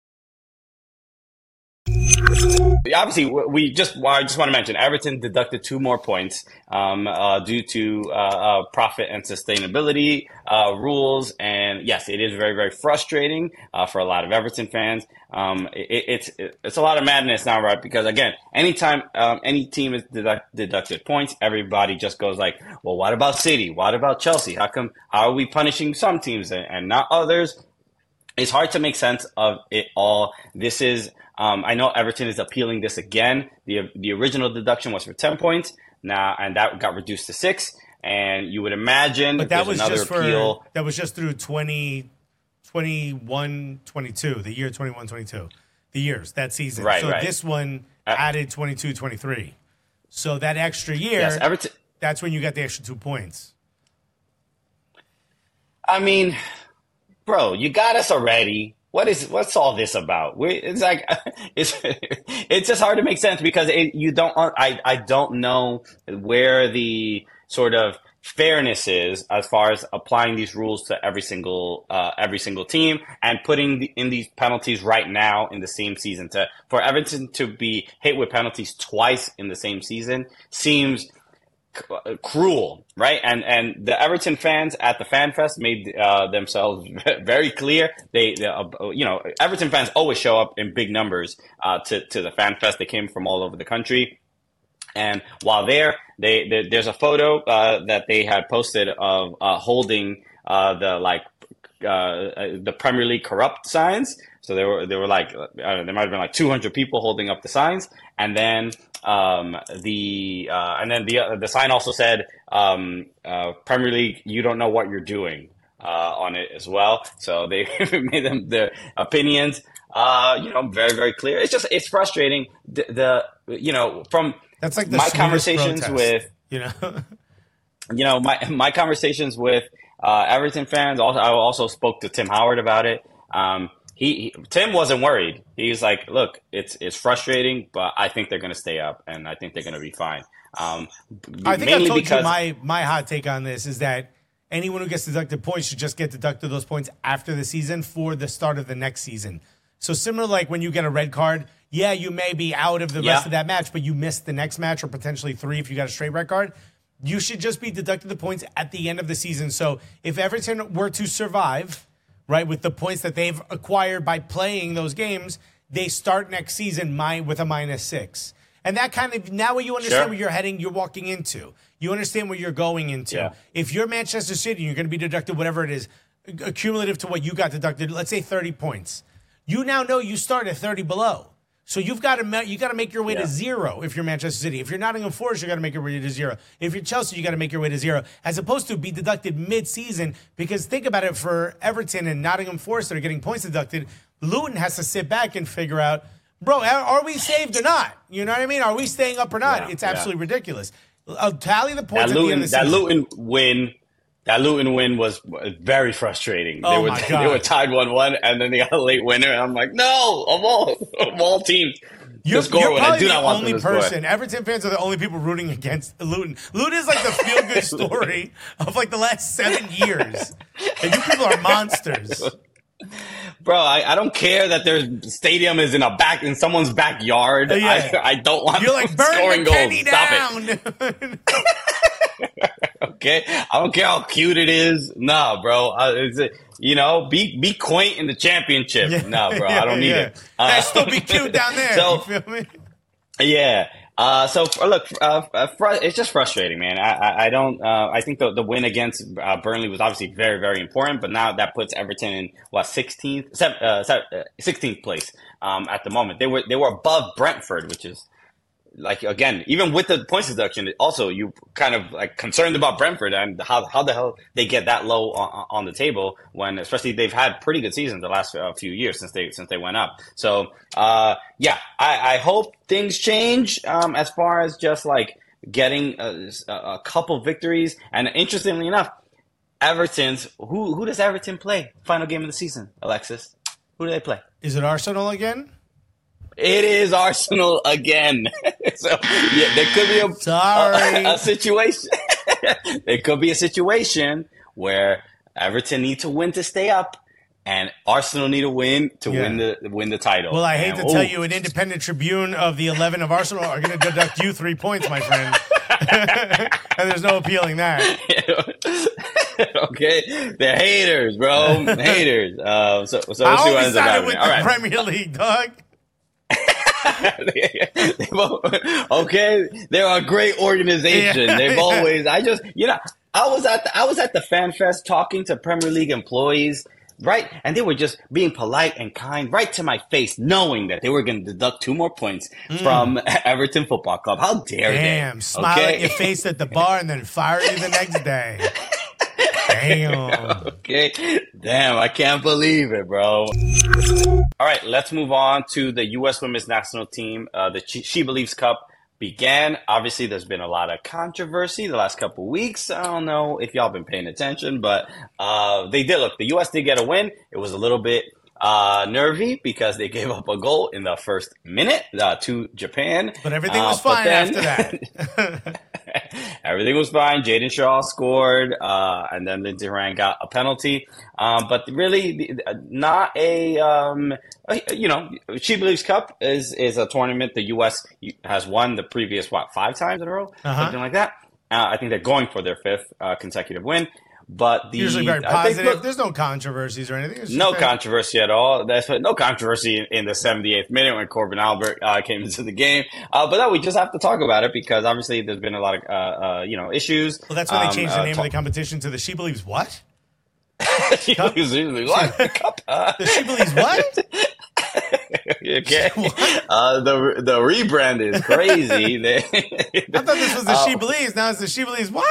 Obviously, we just I just want to mention Everton deducted two more points um, uh, due to uh, uh, profit and sustainability uh, rules, and yes, it is very very frustrating uh, for a lot of Everton fans. Um, it, it's it, it's a lot of madness now, right? Because again, anytime um, any team is deduct, deducted points, everybody just goes like, "Well, what about City? What about Chelsea? How come? How are we punishing some teams and, and not others?" It's hard to make sense of it all. This is, um, I know Everton is appealing this again. The the original deduction was for ten points now, and that got reduced to six. And you would imagine But that there's was another just appeal. for that was just through twenty, twenty-one, twenty-two, the year twenty-one, twenty-two, the years that season. Right, so right. this one Uh, added twenty-two, twenty-three. So that extra year, Yes, Everton. that's when you got the extra two points. I mean, bro, you got us already. What is what's all this about? We, it's like it's it's just hard to make sense because it, you don't. I I don't know where the sort of fairness is as far as applying these rules to every single uh, every single team and putting the, in these penalties right now in the same season. To for Everton to be hit with penalties twice in the same season seems cruel, right? And and the Everton fans at the Fan Fest made uh, themselves very clear. They, they uh, you know, Everton fans always show up in big numbers uh, to to the Fan Fest. They came from all over the country, and while there, they, they there's a photo uh, that they had posted of uh, holding uh, the like uh, the Premier League corrupt signs. So there were there were like uh, there might have been like two hundred people holding up the signs, and then um, the uh, and then the uh, the sign also said um, uh, Premier League, you don't know what you're doing uh, on it as well. So they made them their opinions, uh, you know, very very clear. It's just it's frustrating. The, the you know from That's like the my sweetest conversations protest, with you know. you know my my conversations with uh, Everton fans. Also, I also spoke to Tim Howard about it. Um, He, he Tim wasn't worried. He's like, look, it's it's frustrating, but I think they're going to stay up, and I think they're going to be fine. Um, I think I've told because, you my my hot take on this is that anyone who gets deducted points should just get deducted those points after the season for the start of the next season. So similar like when you get a red card, yeah, you may be out of the Yeah. rest of that match, but you missed the next match or potentially three if you got a straight red card. You should just be deducted the points at the end of the season. So if Everton were to survive, right, with the points that they've acquired by playing those games, they start next season my, with a minus six. And that kind of, now you understand Sure. where you're heading, you're walking into. You understand where you're going into. Yeah. If you're Manchester City, you're going to be deducted whatever it is, accumulative to what you got deducted, let's say thirty points. You now know you start at thirty below. So you've got to you got to make your way Yeah. to zero if you're Manchester City. If you're Nottingham Forest, you got to make your way to zero. If you're Chelsea, you got to make your way to zero, as opposed to be deducted mid-season. Because think about it, for Everton and Nottingham Forest that are getting points deducted, Luton has to sit back and figure out, bro, are, are we saved or not? You know what I mean? Are we staying up or not? Yeah, it's yeah. absolutely ridiculous. I'll tally the points that at the Luton end of the that season. Luton win. That Luton win was very frustrating. Oh they were my they God. were tied one one, and then they got a late winner. And I'm like, no, of all of all teams. You're, score you're when I probably do the not want only them to score. person. Everton fans are the only people rooting against Luton. Luton is like the feel-good story of like the last seven years. And you people are monsters. Bro, I, I don't care that their stadium is in a back in someone's backyard. Yeah. I, I don't want You're them like, burn scoring the penny goals. Stop down. it. Okay, I don't care how cute it is. No, bro. Uh, it's a, you know, be be quaint in the championship. Yeah. No, bro, Yeah, I don't need yeah. it. Uh, Hey, still be cute down there. So- you feel me? Yeah. Uh, so uh, look, uh, uh, fr- it's just frustrating, man. I, I, I don't. Uh, I think the the win against uh, Burnley was obviously very, very important, but now that puts Everton in what sixteenth, sixteenth place um, at the moment. They were they were above Brentford, which is like again, even with the points deduction, also you kind of like concerned about Brentford and how how the hell they get that low on, on the table when, especially they've had pretty good seasons the last uh, few years since they since they went up. So uh, yeah, I, I hope things change um, as far as just like getting a, a couple victories. And interestingly enough, Everton's who who does Everton play final game of the season? Alexis, who do they play? Is it Arsenal again? It is Arsenal again. So yeah, there could be a, Sorry. a, a situation. There could be a situation where Everton need to win to stay up, and Arsenal need to win to Yeah. win the win the title. Well, I hate And, to tell ooh. you, an independent Tribune of the eleven of Arsenal are going to deduct you three points, my friend. And there's no appealing that. Okay, they're haters, bro. Haters. Uh, so so I we'll see what always ends up sided happening. with All the right. Premier League, dog. Okay, they're a great organization. Yeah. They've always. I just, you know, I was at the, I was at the Fan Fest talking to Premier League employees, right, and they were just being polite and kind, right to my face, knowing that they were going to deduct two more points from Everton Football Club. How dare they? Damn, smile Okay? at your face at the bar and then fire you the next day. Damn. Okay. Damn, I can't believe it, bro. All right, let's move on to the U S Women's National Team. Uh, the She, she Believes Cup began. Obviously, there's been a lot of controversy the last couple of weeks. I don't know if y'all been paying attention, but uh, they did. Look, the U S did get a win. It was a little bit uh, nervy because they gave up a goal in the first minute uh, to Japan. But everything Uh, was but fine then- after that. Everything was fine. Jaden Shaw scored, uh, and then Lindsey Horan got a penalty. Um, but really, not a um, you know, She Believes Cup is is a tournament the U S has won the previous what five times in a row, Uh-huh. something like that. Uh, I think they're going for their fifth uh, consecutive win. But the Usually very I think, positive. look, There's no controversies or anything. It's just no very- controversy at all. That's what, no controversy in, in the seventy-eighth minute when Corbin Albert uh, came into the game. Uh, but no, we just have to talk about it because obviously there's been a lot of uh, uh, you know issues. Well, that's why they Um, changed the uh, name ta- of the competition to the She Believes What? She believes what? Cup, uh, The She Believes What? okay. Uh, the the rebrand is crazy. They, I thought this was the Uh, She Believes. Now it's the She Believes What?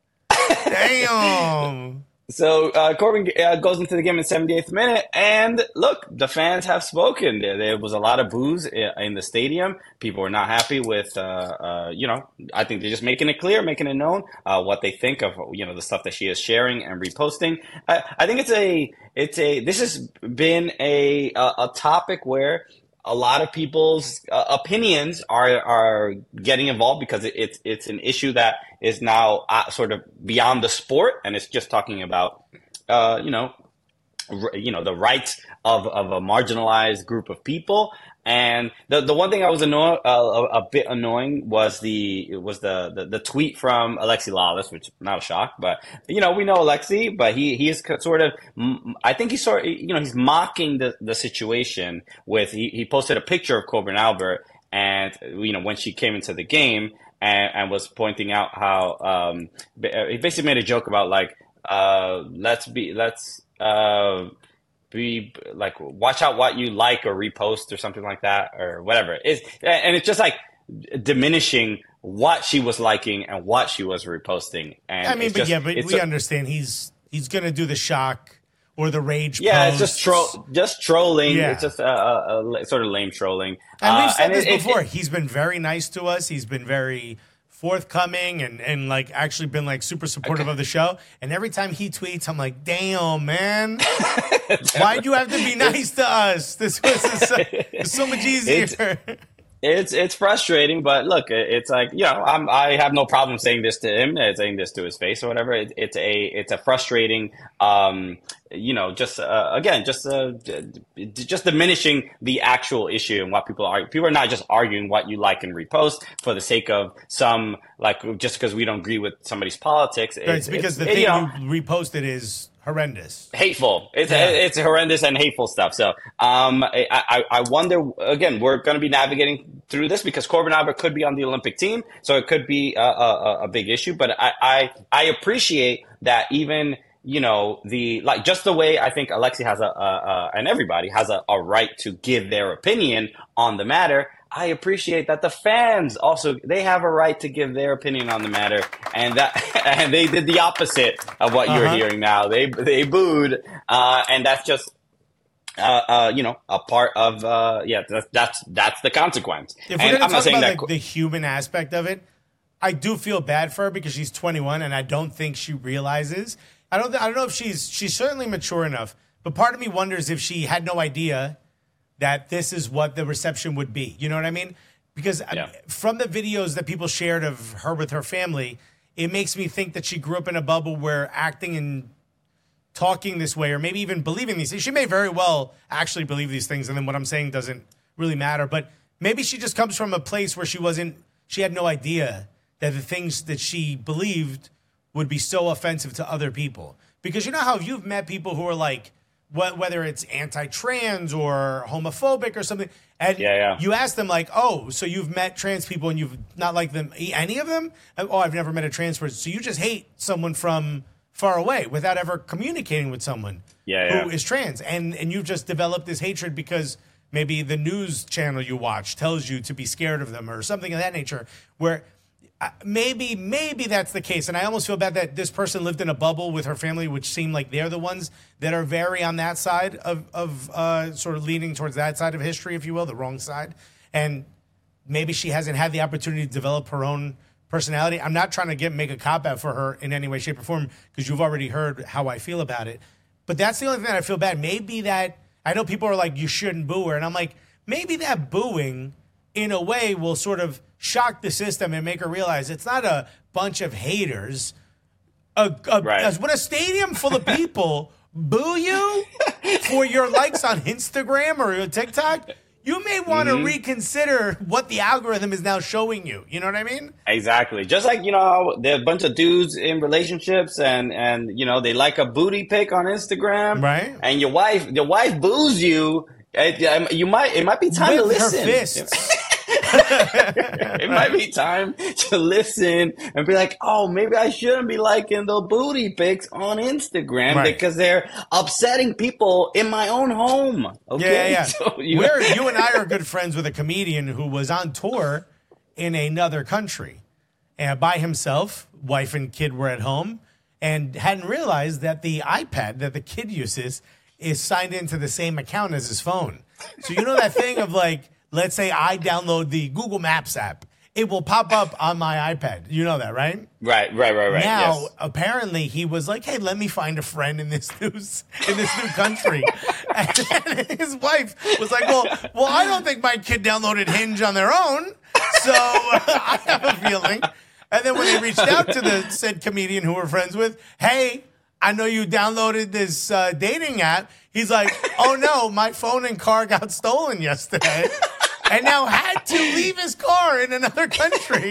Damn. So uh, Corbin uh, goes into the game in seventy-eighth minute, and look, the fans have spoken. There, there was a lot of boos in, in the stadium. People were not happy with, uh, uh, you know, I think they're just making it clear, making it known uh, what they think of, you know, the stuff that she is sharing and reposting. I, I think it's a, it's a, this has been a a, a topic where a lot of people's uh, opinions are are getting involved because it, it's it's an issue that is now uh, sort of beyond the sport, and it's just talking about uh, you know r- you know the rights of, of a marginalized group of people. And the the one thing I was anno- uh, a, a bit annoying was the was the, the, the tweet from Alexi Lawless, which not a shock, but you know we know Alexi, but he he is sort of I think he's sort of, you know he's mocking the, the situation with he, he posted a picture of Corbin Albert and you know when she came into the game and, and was pointing out how um, he basically made a joke about like uh, let's be let's. Uh, be like watch out what you like or repost or something like that or whatever it's, and it's just like diminishing what she was liking and what she was reposting. And I mean, it's but just, yeah, but it's we a- understand he's he's gonna do the shock or the rage. yeah, it's just posts. troll, just trolling. Yeah. It's just a, a, a sort of lame trolling. And Uh, we've said this it- it- before. He's been very nice to us. He's been very forthcoming and, and like actually been like super supportive of the show. And every time he tweets, I'm like, damn, man. Why'd you have to be nice to us? This was so, it's so much easier. It's it's frustrating, but look, it- it's like you know, I'm I have no problem saying this to him, uh, saying this to his face or whatever. It, it's a it's a frustrating, um, you know, just uh, again, just uh, d- d- just diminishing the actual issue and what people are. People are not just arguing what you like and repost for the sake of some like just because we don't agree with somebody's politics. Right, it's because the it- thing you know, you reposted is horrendous. hateful. It's Yeah. it's horrendous and hateful stuff. So um, I, I I wonder again. We're going to be navigating through this because Corbin Albert could be on the Olympic team, so it could be a, a, a big issue. But I, I I appreciate that even you know the like just the way I think Alexi has a, a, a and everybody has a, a right to give their opinion on the matter. I appreciate that the fans also they have a right to give their opinion on the matter, and that and they did the opposite of what you're Uh-huh. hearing now. They they booed, uh, and that's just uh, uh, you know a part of uh, yeah that's that's that's the consequence. If we're And going I'm to not talk saying about that. like, the human aspect of it, I do feel bad for her because she's twenty-one, and I don't think she realizes. I don't. I don't know if she's she's certainly mature enough, but part of me wonders if she had no idea that this is what the reception would be. You know what I mean? Because I- Yeah. from the videos that people shared of her with her family, it makes me think that she grew up in a bubble where acting and talking this way, or maybe even believing these things. She may very well actually believe these things, and then what I'm saying doesn't really matter. But maybe she just comes from a place where she wasn't, she had no idea that the things that she believed would be so offensive to other people. Because you know how you've met people who are like, wh- whether it's anti-trans or homophobic or something, and Yeah, yeah. you ask them like, oh, so you've met trans people and you've not liked them, any of them? Oh, I've never met a trans person. So you just hate someone from far away without ever communicating with someone Yeah, who yeah. is trans. And and you've just developed this hatred because maybe the news channel you watch tells you to be scared of them or something of that nature, where uh, maybe maybe that's the case. And I almost feel bad that this person lived in a bubble with her family, which seem like they're the ones that are very on that side of, of uh, sort of leaning towards that side of history, if you will, the wrong side. And maybe she hasn't had the opportunity to develop her own personality. I'm not trying to get make a cop out for her in any way, shape, or form, because you've already heard how I feel about it. But that's the only thing that I feel bad. Maybe that, I know people are like, you shouldn't boo her. And I'm like, maybe that booing in a way will sort of shock the system and make her realize it's not a bunch of haters. A, a, Right. as when a stadium full of people boo you for your likes on Instagram or your TikTok, you may want to Mm-hmm. reconsider what the algorithm is now showing you. You know what I mean? Exactly. Just like, you know, how there are a bunch of dudes in relationships and, and, you know, they like a booty pic on Instagram. Right. And your wife, your wife boos you. It, you might, it might be time to With her listen. fists. It might be time to listen and be like, oh, maybe I shouldn't be liking the booty pics on Instagram Right. because they're upsetting people in my own home. Yeah, Okay. yeah, yeah. So you, We're, you and I are good friends with a comedian who was on tour in another country. And by himself, wife and kid were at home, and hadn't realized that the iPad that the kid uses is signed into the same account as his phone. So you know that thing of like, let's say I download the Google Maps app. It will pop up on my iPad. You know that, right? right, right, right, right. Now, yes. apparently, he was like, "Hey, let me find a friend in this new in this new country." And his wife was like, "Well, well, I don't think my kid downloaded Hinge on their own, so I have a feeling." And then when they reached out to the said comedian who we're friends with, "Hey, I know you downloaded this uh, dating app." He's like, "Oh no, my phone and car got stolen yesterday." And now had to leave his car in another country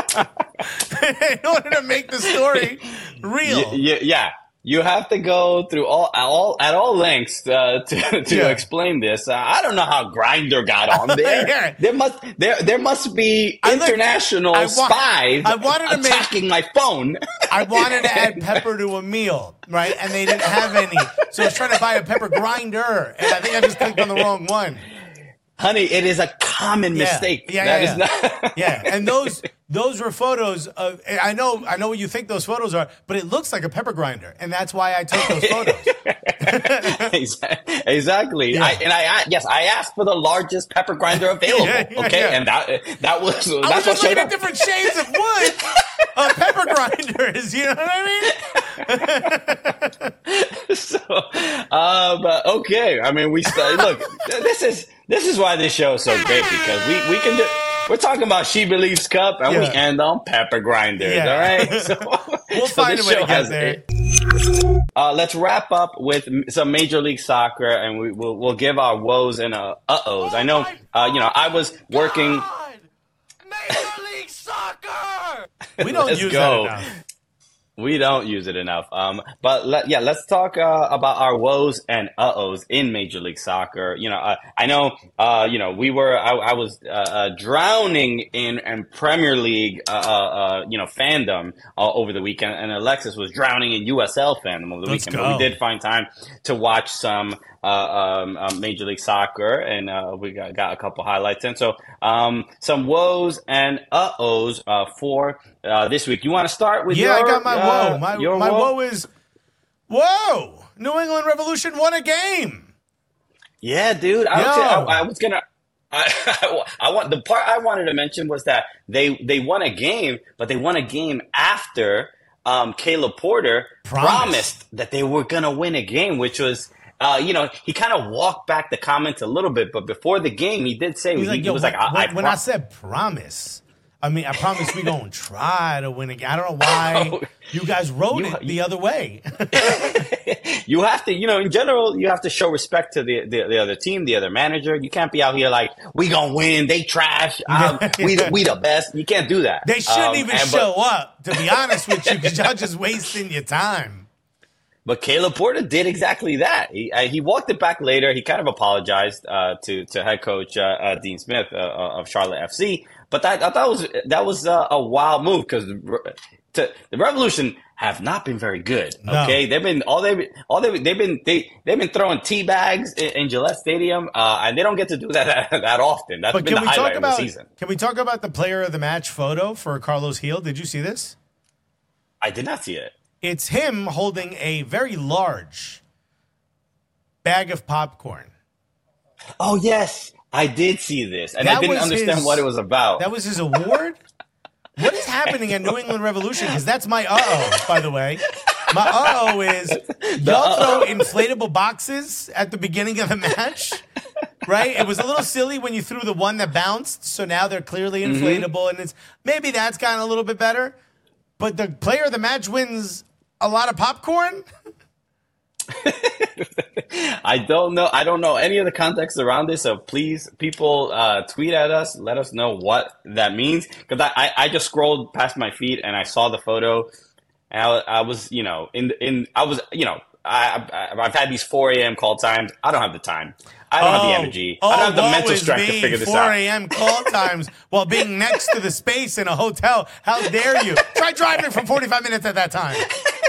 in order to make the story real. Y- y- yeah, you have to go through all, all at all lengths uh, to to Yeah. explain this. Uh, I don't know how Grindr got on there. Yeah. There must there there must be I look- international I wa- spies I wanted to make- attacking my phone. I wanted to add pepper to a meal, right? And they didn't have any. So I was trying to buy a pepper grinder, and I think I just clicked on the wrong one. Honey, it is a common Yeah. mistake. Yeah, That yeah, is yeah. not. Yeah, and those those were photos of. I know, I know what you think those photos are, but it looks like a pepper grinder, and that's why I took those photos. Exactly. exactly. Yeah. I, and I yes, I asked for the largest pepper grinder available. Yeah, yeah, okay, yeah. and that that was I was that's what just showed looking at up. different shades of wood of pepper grinders. You know what I mean? So, um, uh, okay. I mean, we st- look. This is this is why this show is so great because we we can do. We're talking about She Believes Cup, and Yeah. we end on Pepper Grinders. Yeah. All right, so, We'll so find this a way show to get has there. it. Uh, let's wrap up with m- some Major League Soccer, and we, we'll we'll give our woes and uh ohs. I know, uh, you know, I was working. Major League Soccer! We don't Let's use go. that enough. We don't use it enough. Um, but let, yeah, let's talk uh, about our woes and uh-ohs in Major League Soccer. You know, uh, I know, uh, you know, we were, I, I was uh, uh, drowning in, in Premier League, uh, uh, uh, you know, fandom uh, over the weekend, and Alexis was drowning in U S L fandom over the Let's weekend. go. But we did find time to watch some uh, um, uh, Major League Soccer, and uh, we got, got a couple highlights in. So um, some woes and uh-ohs uh, for uh, this week. You want to start with Yeah, your, I got my uh, woe. My, your my woe? woe is, whoa, New England Revolution won a game. Yeah, dude. I was, Yo. gonna, I, I was gonna. I, I want the part I wanted to mention was that they they won a game, but they won a game after um, Caleb Porter Promised. promised that they were gonna win a game, which was. Uh, you know, he kind of walked back the comments a little bit, but before the game, he did say He's he, like, he yo, was when, like, I, when, I when pro- I said promise, I mean, I promise we gonna try to win a game. I don't know why you guys wrote You- it the other way. you have to, you know, in general, you have to show respect to the, the, the other team, the other manager. You can't be out here like, we gonna win, they trash, um, we, the, we the best. You can't do that. They shouldn't Um, even and- show but, up, to be honest with you, because y'all just wasting your time. But Caleb Porter did exactly that. He uh, he walked it back later. He kind of apologized uh, to to head coach uh, uh, Dean Smith uh, uh, of Charlotte F C. But that I thought was that was uh, a wild move because the Revolution have not been very good. No. Okay, they've been all they all they they've been they they've been throwing tea bags in, in Gillette Stadium, uh, and they don't get to do that that, that often. That's But been can the we highlight talk of the about season. can we talk about the player of the match photo for Carlos Heel? Did you see this? I did not see it. It's him holding a very large bag of popcorn. Oh yes, I did see this, and I That didn't was understand his- what it was about. That was his award? What is happening at New England Revolution? Because that's my uh-oh, by the way. My uh-oh is y'all throw inflatable boxes at the beginning of the match, right? It was a little silly when you threw the one that bounced, so now they're clearly inflatable, and it's maybe that's gotten a little bit better. But the player of the match wins a lot of popcorn? I don't know. I don't know any of the context around this. So please, people, uh, tweet at us. Let us know what that means. Because I, I, I just scrolled past my feed and I saw the photo. And I, I was, you know, in in I was, you know, I, I I've had these four a.m. call times. I don't have the time. I don't have the energy. I don't have the woe mental is strength to me, figure this four out. a.m. call times while being next to the space in a hotel. How dare you? Try driving for forty-five minutes at that time.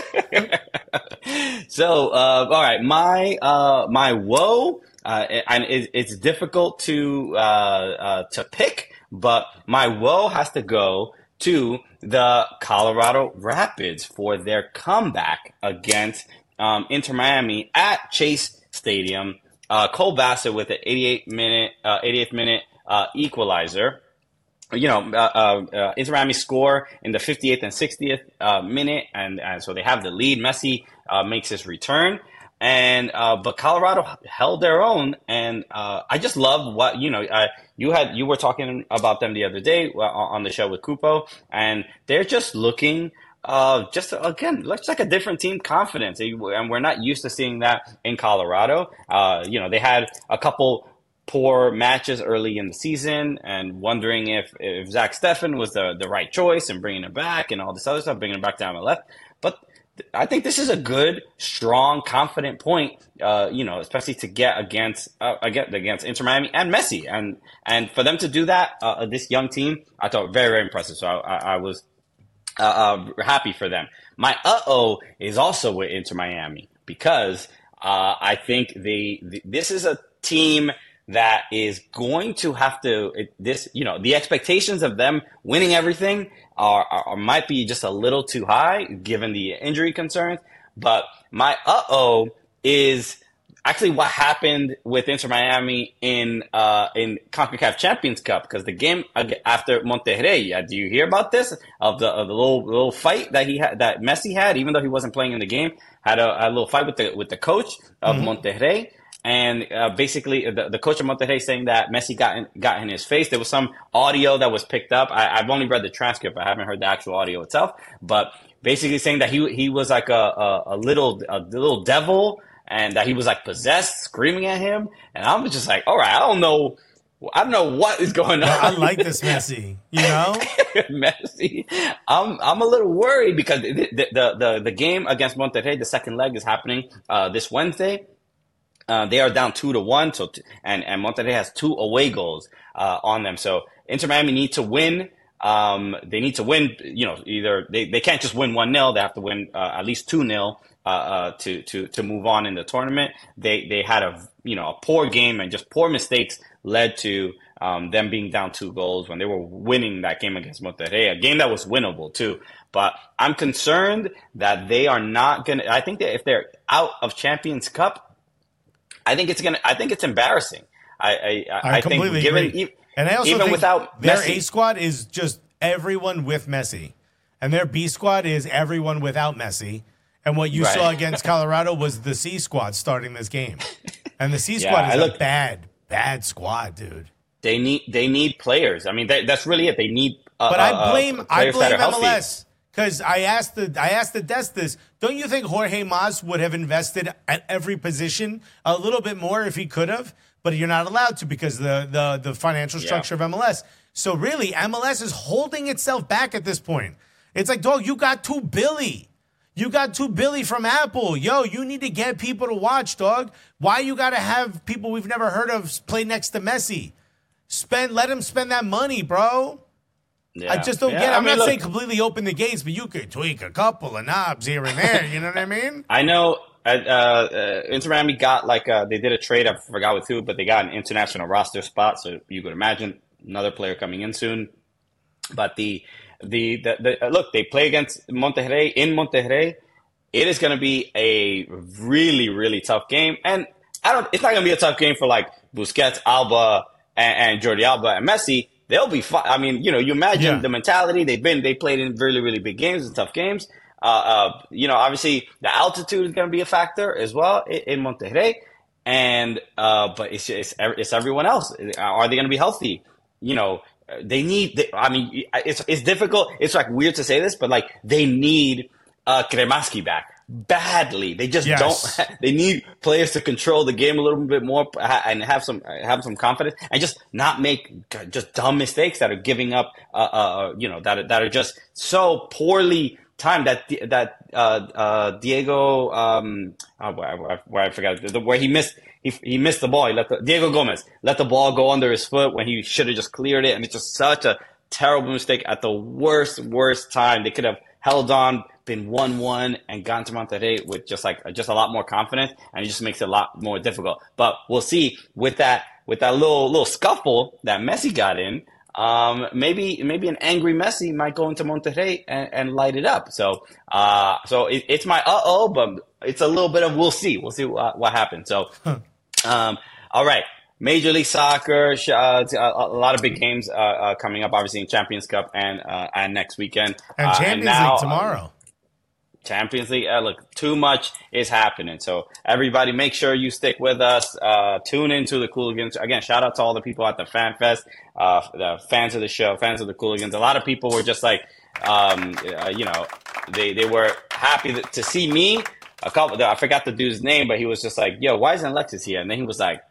So, uh, all right, my uh, my woe, uh, and it, it's difficult to uh, uh, to pick, but my woe has to go to the Colorado Rapids for their comeback against um, Inter Miami at Chase Stadium. Uh, Cole Bassett with an eighty-eight minute, uh, eighty-eighth minute uh, equalizer. You know, uh, uh, uh, Inter Miami score in the fifty-eighth and sixtieth uh, minute, and, and so they have the lead. Messi uh, makes his return, and uh, but Colorado held their own, and uh, I just love what you know. Uh, you had you were talking about them the other day uh, on the show with Kupo, and they're just looking. Uh, just again, looks like a different team confidence, and we're not used to seeing that in Colorado. Uh, you know, they had a couple poor matches early in the season, and wondering if if Zach Steffen was the the right choice and bringing him back and all this other stuff, bringing him back down the left. But I think this is a good, strong, confident point. Uh, you know, especially to get against uh, against against Inter Miami and Messi, and and for them to do that, uh, this young team, I thought very very impressive. So I, I, I was. Uh, uh, happy for them. My uh-oh is also with Inter Miami because uh, I think they, the, this is a team that is going to have to, it, this, you know, the expectations of them winning everything are, are, are might be just a little too high given the injury concerns. But my uh-oh is actually what happened with Inter Miami in uh, in CONCACAF Champions Cup, because the game after Monterrey, uh, do you hear about this? Of the of the little little fight that he had, that Messi had, even though he wasn't playing in the game, had a, a little fight with the with the coach of mm-hmm. Monterrey, and uh, basically the, the coach of Monterrey saying that Messi got in, got in his face. There was some audio that was picked up. I, I've only read the transcript. I haven't heard the actual audio itself, but basically saying that he he was like a a, a little a little devil, and that he was like possessed, screaming at him. And I was just like, all right, I don't know. I don't know what is going on. I like this Messi, you know? Messi. I'm I'm a little worried because the the the, the game against Monterrey, the second leg, is happening uh, this Wednesday. Uh, they are down two to one, so t- and and Monterrey has two away goals uh, on them. So Inter Miami need to win. Um, they need to win. You know, either they, they can't just win one nil. They have to win uh, at least two nil uh, uh, to to to move on in the tournament. They they had a you know a poor game, and just poor mistakes led to um, them being down two goals when they were winning that game against Monterrey, a game that was winnable too. But I'm concerned that they are not gonna. I think that if they're out of Champions Cup, I think it's gonna. I think it's embarrassing. I I, I, I completely think given agree. e- and I also even think without their Messi, A squad is just everyone with Messi, and their B squad is everyone without Messi. And what you Right. saw against Colorado was the C squad starting this game, and the C Yeah, squad I is look- a bad, bad squad, dude. they need they need players. I mean, that, that's really it. They need. Uh, But uh, I blame uh, I players that blame are healthy. M L S because I asked the I asked the desk this. Don't you think Jorge Mas would have invested at every position a little bit more if he could have? But you're not allowed to because the the the financial structure Yeah. of M L S. So really, M L S is holding itself back at this point. It's like, dog, you got two Billy. You got two Billy from Apple. Yo, you need to get people to watch, dog. Why you got to have people we've never heard of play next to Messi? Spend, let him spend that money, bro. Yeah. I just don't Yeah, get it. I I'm mean, not look, saying completely open the gates, but you could tweak a couple of knobs here and there. You know what I mean? I know uh, uh, Inter Miami got like uh, they did a trade. I forgot with who, but they got an international roster spot. So you could imagine another player coming in soon. But the the, the, the uh, look, they play against Monterrey in Monterrey. It is going to be a really really tough game, and I don't. It's not going to be a tough game for like Busquets, Alba, and, and Jordi Alba and Messi. They'll be fine. I mean, you know, you imagine Yeah. the mentality. They've been, they played in really, really big games and tough games. Uh, uh, you know, obviously the altitude is going to be a factor as well in, in Monterrey. And, uh, but it's, it's, it's everyone else. Are they going to be healthy? You know, they need, they, I mean, it's, it's difficult. It's like weird to say this, but like they need, uh, Kremaski back badly. They just Yes. don't, they need players to control the game a little bit more and have some, have some confidence and just not make just dumb mistakes that are giving up, uh, uh, you know, that, are- that are just so poorly timed that, that, uh, uh, Diego, um, oh, where, where I forgot, the, where he missed, he, he missed the ball. He let the, Diego Gomez let the ball go under his foot when he should have just cleared it. And it's just such a terrible mistake at the worst, worst time. They could have held on, been one one, and gone to Monterrey with just like just a lot more confidence, and it just makes it a lot more difficult. But we'll see with that with that little little scuffle that Messi got in. Um, maybe maybe an angry Messi might go into Monterrey and, and light it up. So uh, so it, it's my uh oh, but it's a little bit of we'll see. We'll see what, what happens. So um, all right. Major League Soccer, uh, a lot of big games uh, uh, coming up, obviously in Champions Cup and uh, and next weekend. And Uh, Champions now, League tomorrow. um, Champions League, uh, look, too much is happening. So everybody, make sure you stick with us. Uh, tune into the Cooligans. Again, shout out to all the people at the Fan Fest, uh, the fans of the show, fans of the Cooligans. A lot of people were just like, um, uh, you know, they they were happy to, to see me. A couple, I forgot the dude's name, but he was just like, "Yo, why isn't Alexis here?" And then he was like,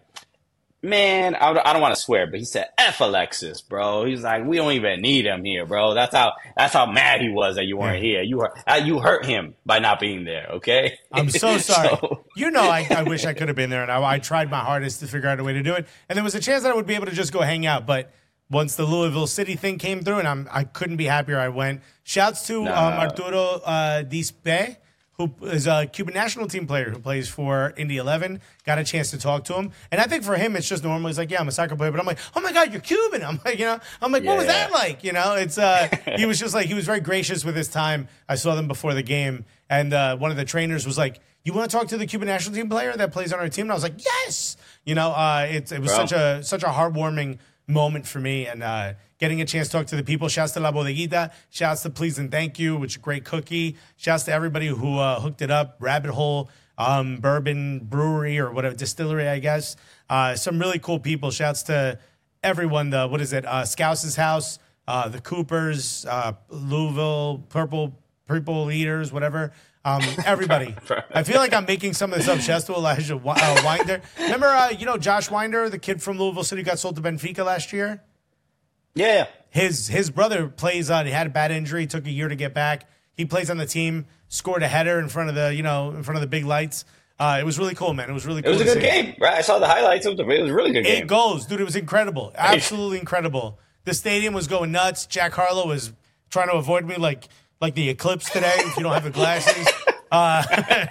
man, I don't, I don't want to swear, but he said, F Alexis, bro. He's like, we don't even need him here, bro. That's how, that's how mad he was that you weren't here. You hurt, uh, you hurt him by not being there. Okay. I'm so sorry. So- you know, I, I wish I could have been there, and I, I tried my hardest to figure out a way to do it. And there was a chance that I would be able to just go hang out, but once the Louisville City thing came through, and I'm, I couldn't be happier, I went. Shouts to No. um, Arturo uh, Dispe, who is a Cuban national team player who plays for Indy eleven. Got a chance to talk to him. And I think for him, it's just normal. He's like, yeah, I'm a soccer player. But I'm like, oh, my God, you're Cuban. I'm like, you know, I'm like, what was Yeah. that like? You know, it's uh, he was just like, he was very gracious with his time. I saw them before the game. And uh, one of the trainers was like, you want to talk to the Cuban national team player that plays on our team? And I was like, yes. You know, uh, it, it was Bro. such a such a heartwarming moment for me. And uh, getting a chance to talk to the people. Shouts to La Bodeguita. Shouts to Please and Thank You, which is a great cookie. Shouts to everybody who uh, hooked it up. Rabbit Hole. um, bourbon brewery or whatever, distillery, I guess. Uh, some really cool people. Shouts to everyone. The what is it? Uh, Scouse's House, uh, the Coopers, uh, Louisville, Purple Purple Eaters, whatever. Um, everybody. I feel like I'm making some of this up. Shouts to Elijah uh, Winder. Remember, uh, you know, Josh Winder, the kid from Louisville City, got sold to Benfica last year. Yeah. His his brother plays on. He had a bad injury, took a year to get back. He plays on the team, scored a header in front of the you know in front of the big lights. Uh, it was really cool, man. It was really cool. It was a good game, right? I saw the highlights of the. It was a really good game. Eight goals, dude. It was incredible, absolutely incredible. The stadium was going nuts. Jack Harlow was trying to avoid me like like the eclipse today. If you don't have the glasses, uh,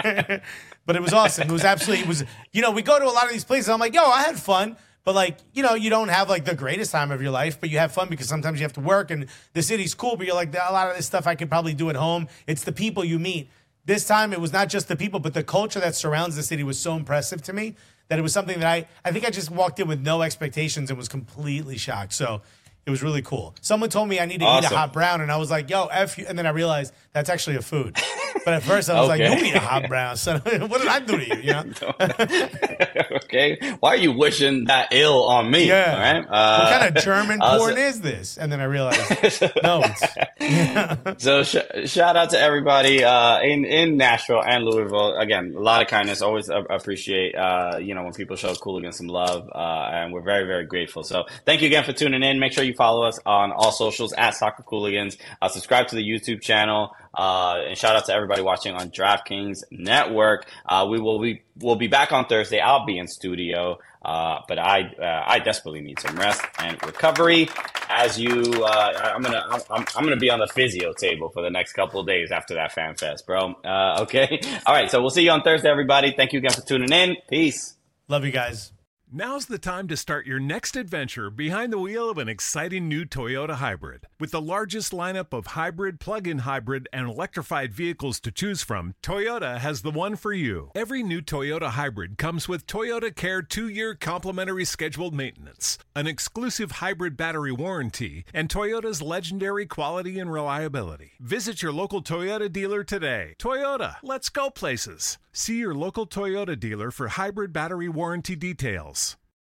but it was awesome. It was absolutely. It was you know we go to a lot of these places. I'm like, yo, I had fun. But, like, you know, you don't have, like, the greatest time of your life, but you have fun because sometimes you have to work, and the city's cool, but you're like, a lot of this stuff I could probably do at home. It's the people you meet. This time, it was not just the people, but the culture that surrounds the city was so impressive to me that it was something that I, I think I just walked in with no expectations and was completely shocked. So it was really cool. Someone told me I need to Awesome. eat a hot brown, and I was like, yo, F you. And then I realized that's actually a food. But at first, I was Okay. like, you eat a hot brown. So what did I do to you, you know? Okay. Why are you wishing that ill on me? Yeah. All right. Uh, What kind of German uh, porn so- is this? And then I realized, no, it's So sh- shout out to everybody uh, in in Nashville and Louisville. Again, a lot of kindness. Always a- appreciate uh, you know when people show Cooligans some love, uh, and we're very very grateful. So thank you again for tuning in. Make sure you follow us on all socials at Soccer Cooligans. Uh, subscribe to the YouTube channel, uh, and shout out to everybody watching on DraftKings Network. Uh, we will be we'll be back on Thursday. I'll be in studio. Uh, but I uh, I desperately need some rest and recovery. As you, uh, I'm gonna I'm, I'm gonna be on the physio table for the next couple of days after that fan fest, bro. Uh, okay, all right. So we'll see you on Thursday, everybody. Thank you again for tuning in. Peace. love you guys. Now's the time to start your next adventure behind the wheel of an exciting new Toyota hybrid. With the largest lineup of hybrid, plug-in hybrid, and electrified vehicles to choose from, Toyota has the one for you. Every new Toyota hybrid comes with Toyota Care two-year complimentary scheduled maintenance, an exclusive hybrid battery warranty, and Toyota's legendary quality and reliability. Visit your local Toyota dealer today. Toyota, let's go places. See your local Toyota dealer for hybrid battery warranty details.